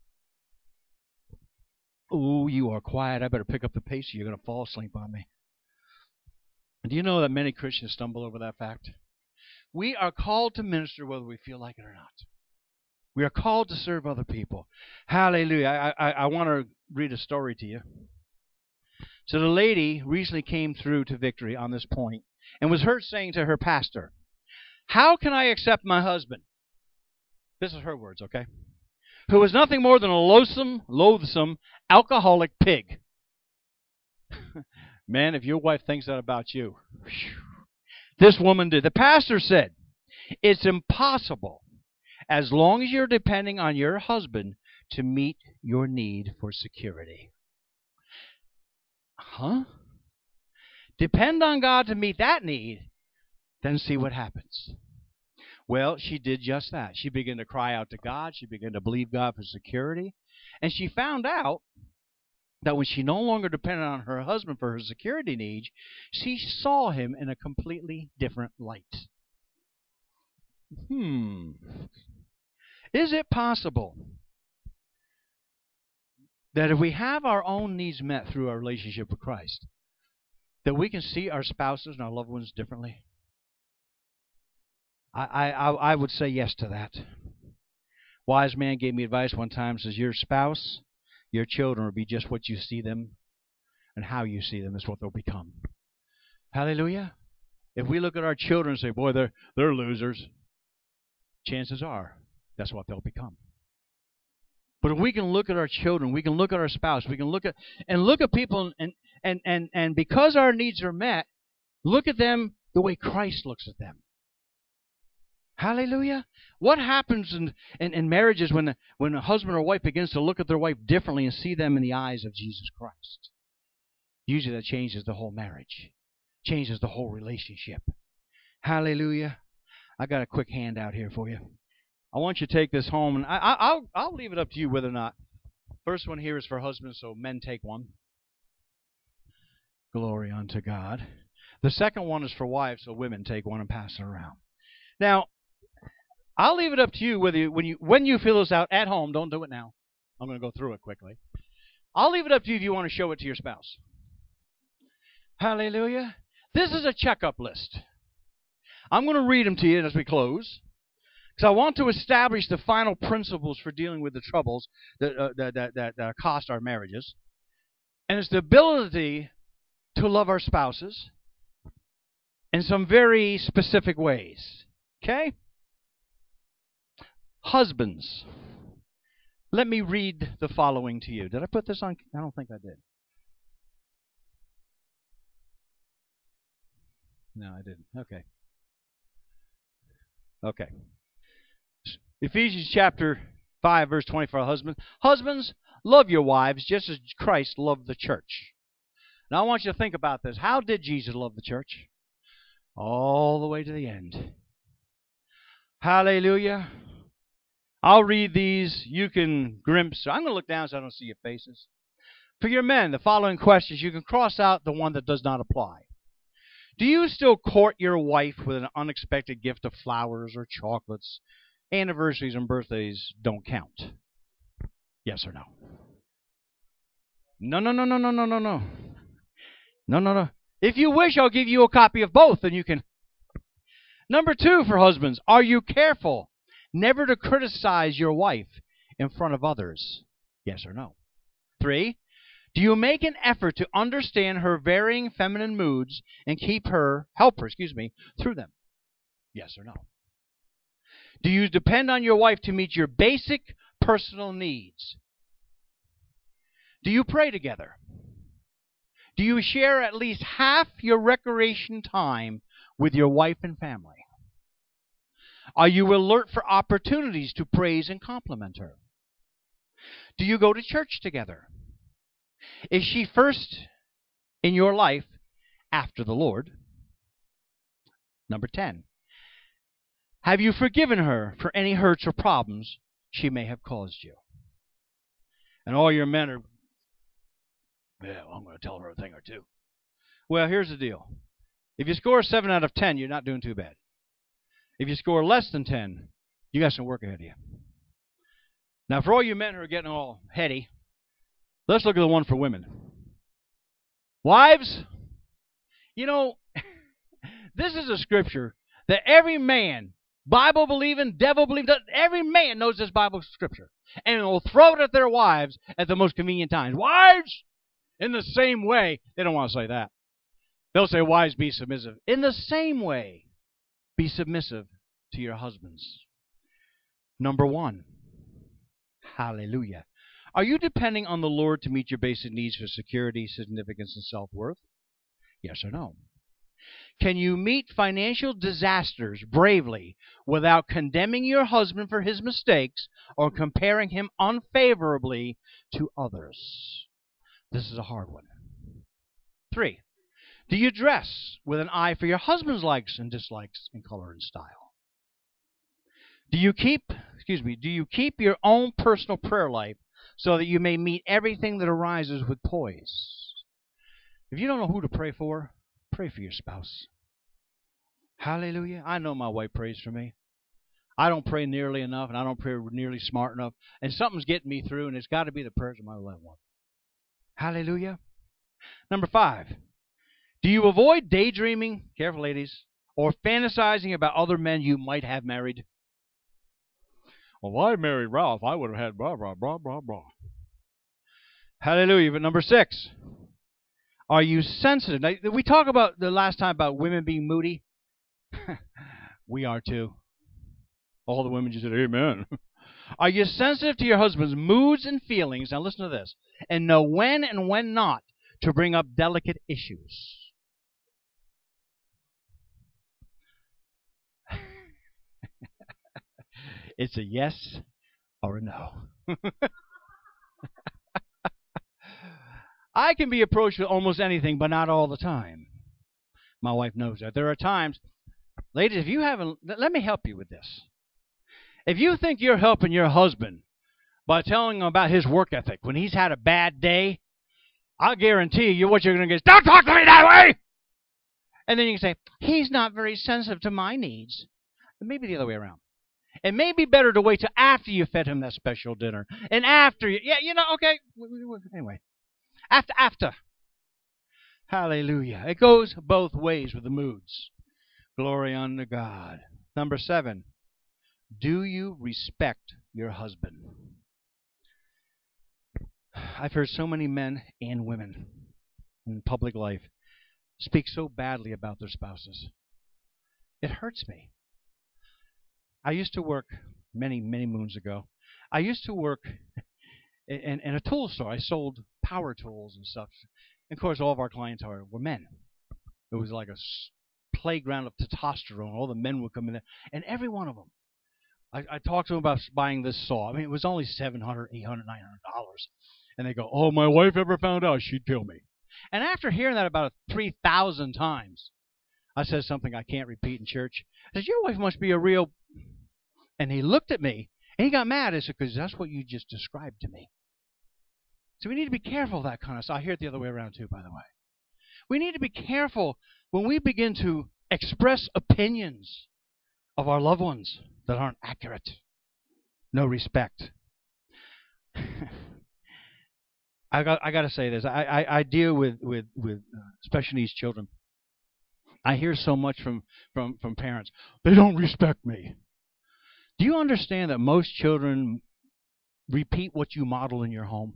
Oh, you are quiet. I better pick up the pace or you're going to fall asleep on me. Do you know that many Christians stumble over that fact? We are called to minister whether we feel like it or not. We are called to serve other people. Hallelujah. I want to read a story to you. So the lady recently came through to Victory on this point and was heard saying to her pastor, "How can I accept my husband?" This is her words, okay? "Who is nothing more than a loathsome alcoholic pig." Man, if your wife thinks that about you. This woman did. The pastor said, "It's impossible as long as you're depending on your husband to meet your need for security." Huh? Depend on God to meet that need, then see what happens. Well, she did just that. She began to cry out to God. She began to believe God for security. And she found out that when she no longer depended on her husband for her security needs, she saw him in a completely different light. Is it possible that if we have our own needs met through our relationship with Christ, that we can see our spouses and our loved ones differently? I would say yes to that. Wise man gave me advice one time, says, your spouse, your children will be just what you see them, and how you see them is what they'll become. Hallelujah. If we look at our children and say, boy, they're losers, chances are that's what they'll become. But if we can look at our children, we can look at our spouse, we can look at people, and because our needs are met, look at them the way Christ looks at them. Hallelujah. What happens in marriages when a husband or wife begins to look at their wife differently and see them in the eyes of Jesus Christ? Usually that changes the whole marriage, changes the whole relationship. Hallelujah. I got a quick handout here for you. I want you to take this home, and I'll leave it up to you whether or not. First one here is for husbands, so men take one. Glory unto God. The second one is for wives, so women take one and pass it around. Now, I'll leave it up to you whether when you fill this out at home. Don't do it now. I'm going to go through it quickly. I'll leave it up to you if you want to show it to your spouse. Hallelujah. This is a checkup list. I'm going to read them to you as we close, because I want to establish the final principles for dealing with the troubles that cost our marriages. And it's the ability to love our spouses in some very specific ways. Okay? Husbands, let me read the following to you. Did I put this on? I don't think I did. No, I didn't. Okay. Okay. Ephesians chapter 5, verse 24. Husbands, love your wives just as Christ loved the church. Now I want you to think about this. How did Jesus love the church? All the way to the end. Hallelujah. I'll read these. You can glimpse. I'm going to look down so I don't see your faces. For your men, the following questions. You can cross out the one that does not apply. Do you still court your wife with an unexpected gift of flowers or chocolates? Anniversaries and birthdays don't count. Yes or no? No. No. If you wish, I'll give you a copy of both, and you can. Number 2 for husbands. Are you careful never to criticize your wife in front of others? Yes or no? 3. Do you make an effort to understand her varying feminine moods and help her through them? Yes or no? Do you depend on your wife to meet your basic personal needs? Do you pray together? Do you share at least half your recreation time with your wife and family? Are you alert for opportunities to praise and compliment her? Do you go to church together? Is she first in your life after the Lord? Number 10. Have you forgiven her for any hurts or problems she may have caused you? And all your men are, well, I'm going to tell her a thing or two. Well, here's the deal. If you score 7 out of 10, you're not doing too bad. If you score less than 10, you got some work ahead of you. Now, for all you men who are getting all heady, let's look at the one for women. Wives, this is a scripture that every man, Bible-believing, devil-believing, every man knows this Bible scripture. And will throw it at their wives at the most convenient times. Wives, in the same way, they don't want to say that. They'll say, wives, be submissive. In the same way, be submissive to your husbands. Number 1, hallelujah. Are you depending on the Lord to meet your basic needs for security, significance, and self-worth? Yes or no? Can you meet financial disasters bravely without condemning your husband for his mistakes or comparing him unfavorably to others? This is a hard one. 3. Do you dress with an eye for your husband's likes and dislikes in color and style? Do you keep your own personal prayer life so that you may meet everything that arises with poise. If you don't know who to pray for your spouse. Hallelujah. I know my wife prays for me. I don't pray nearly enough, and I don't pray nearly smart enough, and something's getting me through, and it's got to be the prayers of my loved one. Hallelujah. Number 5. Do you avoid daydreaming, careful ladies, or fantasizing about other men you might have married? Well, if I married Ralph, I would have had blah, blah, blah, blah, blah. Hallelujah. But number 6, are you sensitive? Now, we talked about the last time about women being moody. We are too. All the women just said, amen. Are you sensitive to your husband's moods and feelings? Now listen to this. And know when and when not to bring up delicate issues. It's a yes or a no. I can be approached with almost anything, but not all the time. My wife knows that. There are times, ladies, if you haven't, let me help you with this. If you think you're helping your husband by telling him about his work ethic when he's had a bad day, I guarantee you what you're going to get is, don't talk to me that way! And then you can say, he's not very sensitive to my needs. Maybe the other way around. It may be better to wait till after you fed him that special dinner. And after you, okay. Anyway. After. Hallelujah. It goes both ways with the moods. Glory unto God. Number 7. Do you respect your husband? I've heard so many men and women in public life speak so badly about their spouses. It hurts me. I used to work many, many moons ago. I used to work in a tool store. I sold power tools and stuff. And of course, all of our clients were men. It was like a playground of testosterone. All the men would come in there. And every one of them, I talked to them about buying this saw. I mean, it was only $700, $800, $900. And they go, oh, my wife ever found out, she'd kill me. And after hearing that about 3,000 times, I said something I can't repeat in church. I said, your wife must be a real... And he looked at me, and he got mad. I said, because that's what you just described to me. So we need to be careful of that kind of stuff. I hear it the other way around, too, by the way. We need to be careful when we begin to express opinions of our loved ones that aren't accurate. No respect. I got to say this. I deal with special needs children. I hear so much from parents. They don't respect me. Do you understand that most children repeat what you model in your home?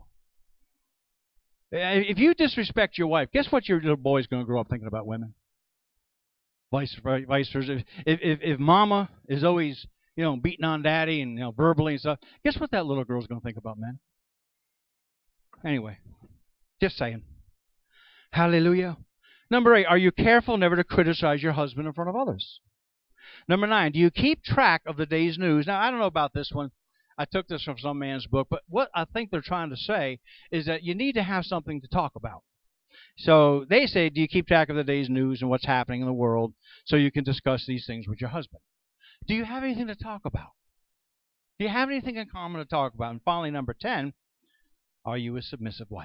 If you disrespect your wife, guess what your little boy's going to grow up thinking about women? Vice versa. If mama is always, beating on daddy and verbally and stuff, guess what that little girl's going to think about men? Anyway, just saying. Hallelujah. Number 8, are you careful never to criticize your husband in front of others? Number 9, do you keep track of the day's news? Now, I don't know about this one. I took this from some man's book, but what I think they're trying to say is that you need to have something to talk about. So they say, do you keep track of the day's news and what's happening in the world so you can discuss these things with your husband? Do you have anything to talk about? Do you have anything in common to talk about? And finally, number 10, are you a submissive wife?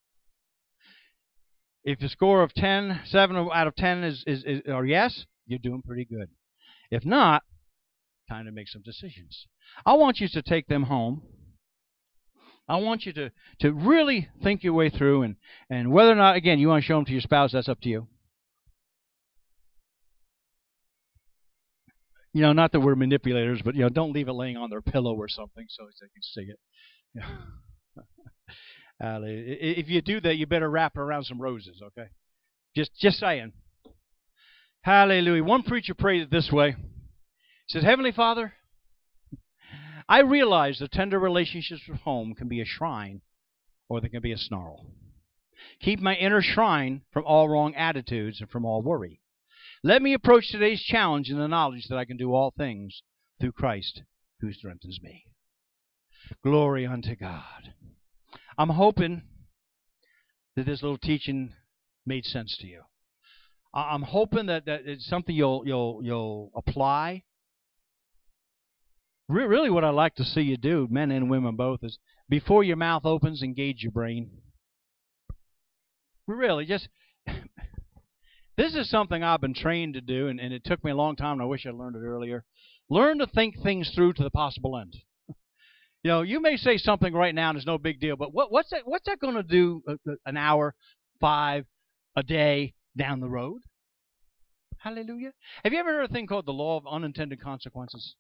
If the score of 7 out of 10 is yes, you're doing pretty good. If not, time to make some decisions. I want you to take them home. I want you to really think your way through, and whether or not, again, you want to show them to your spouse, that's up to you. Not that we're manipulators, but, don't leave it laying on their pillow or something so they can see it. If you do that, you better wrap it around some roses, okay? Just saying. Hallelujah. One preacher prayed it this way. He says, Heavenly Father, I realize that tender relationships at home can be a shrine or they can be a snarl. Keep my inner shrine from all wrong attitudes and from all worry. Let me approach today's challenge in the knowledge that I can do all things through Christ who strengthens me. Glory unto God. I'm hoping that this little teaching made sense to you. I'm hoping that it's something you'll apply Really what I'd like to see you do, men and women both, is before your mouth opens, engage your brain. Really, just... This is something I've been trained to do, and it took me a long time, and I wish I'd learned it earlier. Learn to think things through to the possible end. You may say something right now and it's no big deal, but what's that going to do an hour, 5, a day down the road? Hallelujah. Have you ever heard a thing called the law of unintended consequences?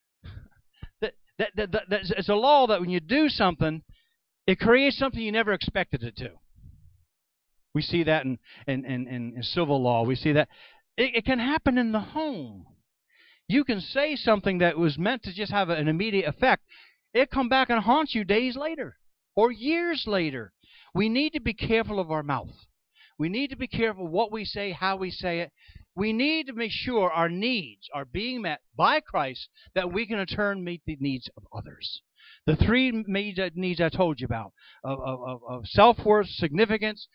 It's a law that when you do something, it creates something you never expected it to. We see that in civil law. We see that. It can happen in the home. You can say something that was meant to just have an immediate effect. It come back and haunt you days later or years later. We need to be careful of our mouth. We need to be careful what we say, how we say it. We need to make sure our needs are being met by Christ, that we can in turn meet the needs of others. The 3 major needs I told you about, of self-worth, significance,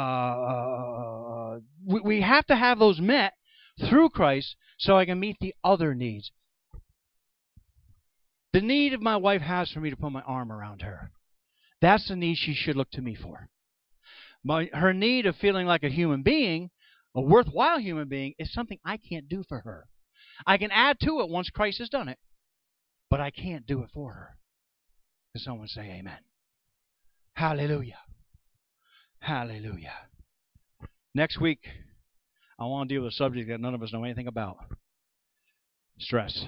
we have to have those met through Christ so I can meet the other needs. The need my wife has for me to put my arm around her, that's the need she should look to me for. Her need of feeling like a human being, a worthwhile human being, is something I can't do for her. I can add to it once Christ has done it, but I can't do it for her. Can someone say amen? Hallelujah. Hallelujah. Next week, I want to deal with a subject that none of us know anything about. Stress.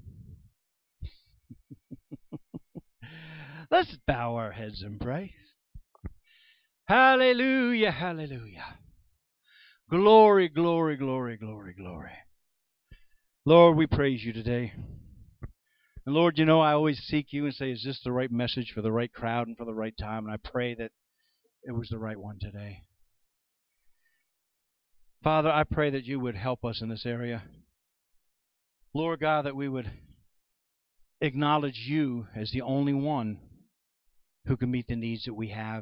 Let's bow our heads and pray. Hallelujah, hallelujah. Glory, glory, glory, glory, glory. Lord, we praise you today. And Lord, I always seek you and say, is this the right message for the right crowd and for the right time? And I pray that it was the right one today. Father, I pray that you would help us in this area. Lord God, that we would acknowledge you as the only one who can meet the needs that we have.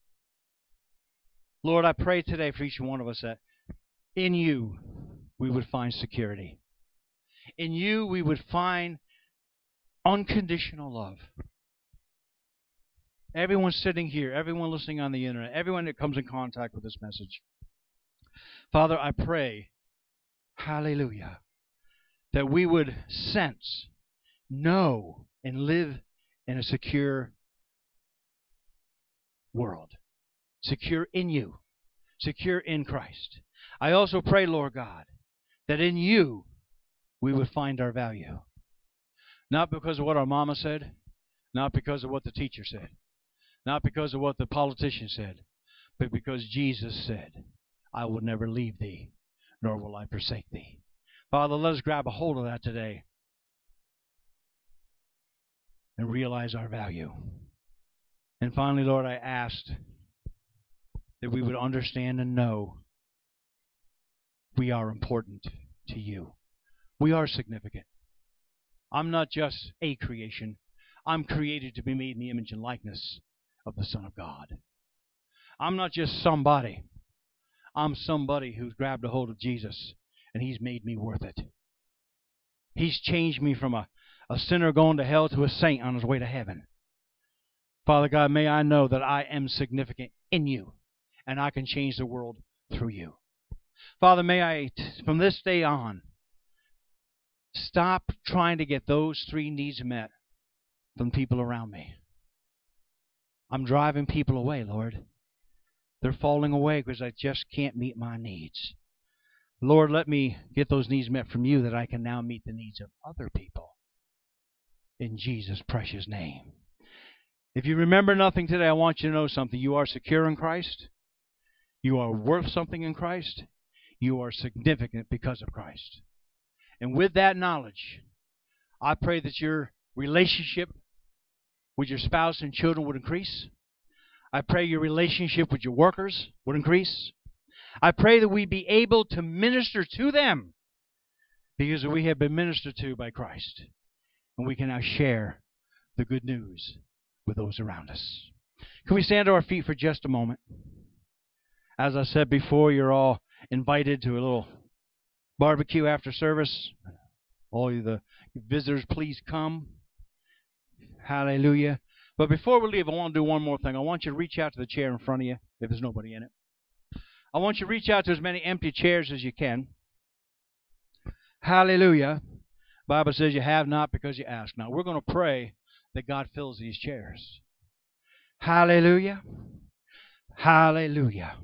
Lord, I pray today for each one of us that in you we would find security. In you we would find unconditional love. Everyone sitting here, everyone listening on the internet, everyone that comes in contact with this message. Father, I pray, hallelujah, that we would sense, know, and live in a secure world. Secure in you. Secure in Christ. I also pray, Lord God, that in you we would find our value. Not because of what our mama said, not because of what the teacher said, not because of what the politician said, but because Jesus said, I will never leave thee, nor will I forsake thee. Father, let us grab a hold of that today and realize our value. And finally, Lord, I asked that we would understand and know we are important to you. We are significant. I'm not just a creation. I'm created to be made in the image and likeness of the Son of God. I'm not just somebody. I'm somebody who's grabbed a hold of Jesus, and he's made me worth it. He's changed me from a sinner going to hell to a saint on his way to heaven. Father God, may I know that I am significant in you, and I can change the world through you. Father, may I, from this day on, stop trying to get those 3 needs met from people around me. I'm driving people away, Lord. They're falling away because I just can't meet my needs. Lord, let me get those needs met from you that I can now meet the needs of other people. In Jesus' precious name. If you remember nothing today, I want you to know something. You are secure in Christ. You are worth something in Christ. You are significant because of Christ. And with that knowledge, I pray that your relationship with your spouse and children would increase. I pray your relationship with your workers would increase. I pray that we be able to minister to them because we have been ministered to by Christ. And we can now share the good news with those around us. Can we stand to our feet for just a moment? As I said before, you're all invited to a little barbecue after service. All you the visitors, please come. Hallelujah. But before we leave, I want to do one more thing. I want you to reach out to the chair in front of you, if there's nobody in it. I want you to reach out to as many empty chairs as you can. Hallelujah. The Bible says you have not because you ask not. We're going to pray that God fills these chairs. Hallelujah. Hallelujah.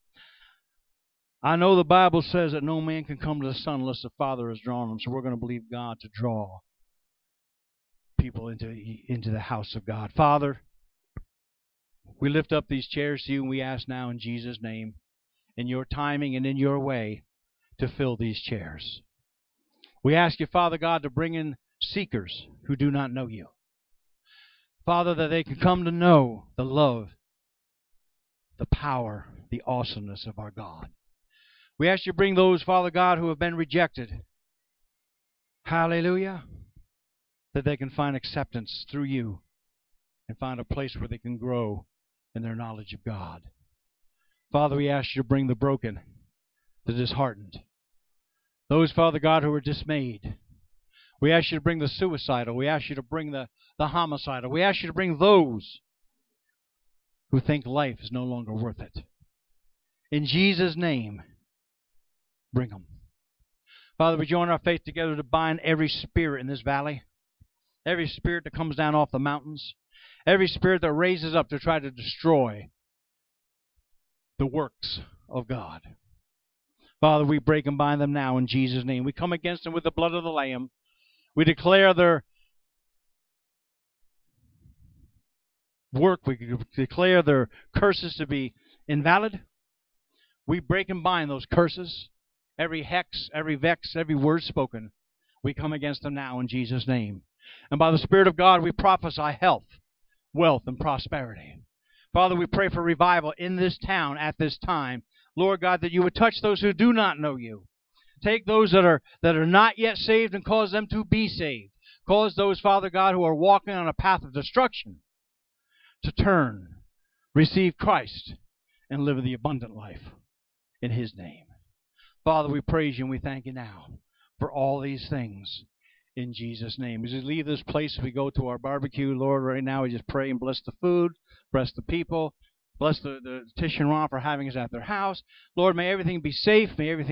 I know the Bible says that no man can come to the Son unless the Father has drawn them. So we're going to believe God to draw people into the house of God. Father, we lift up these chairs to you, and we ask now in Jesus' name, in your timing and in your way, to fill these chairs. We ask you, Father God, to bring in seekers who do not know you. Father, that they can come to know the love, the power, the awesomeness of our God. We ask you to bring those, Father God, who have been rejected. Hallelujah. That they can find acceptance through you and find a place where they can grow in their knowledge of God. Father, we ask you to bring the broken, the disheartened, those, Father God, who are dismayed. We ask you to bring the suicidal. We ask you to bring the homicidal. We ask you to bring those who think life is no longer worth it. In Jesus' name, bring them. Father, we join our faith together to bind every spirit in this valley, every spirit that comes down off the mountains, every spirit that raises up to try to destroy the works of God. Father, we break and bind them now in Jesus' name. We come against them with the blood of the Lamb. We declare their work. We declare their curses to be invalid. We break and bind those curses. Every hex, every vex, every word spoken, we come against them now in Jesus' name. And by the Spirit of God, we prophesy health, wealth, and prosperity. Father, we pray for revival in this town at this time. Lord God, that you would touch those who do not know you. Take those that are not yet saved and cause them to be saved. Cause those, Father God, who are walking on a path of destruction to turn, receive Christ, and live the abundant life in His name. Father, we praise you and we thank you now for all these things in Jesus' name. As we leave this place, we go to our barbecue, Lord, right now we just pray and bless the food, bless the people, bless the Tish and Ron for having us at their house. Lord, may everything be safe, may everything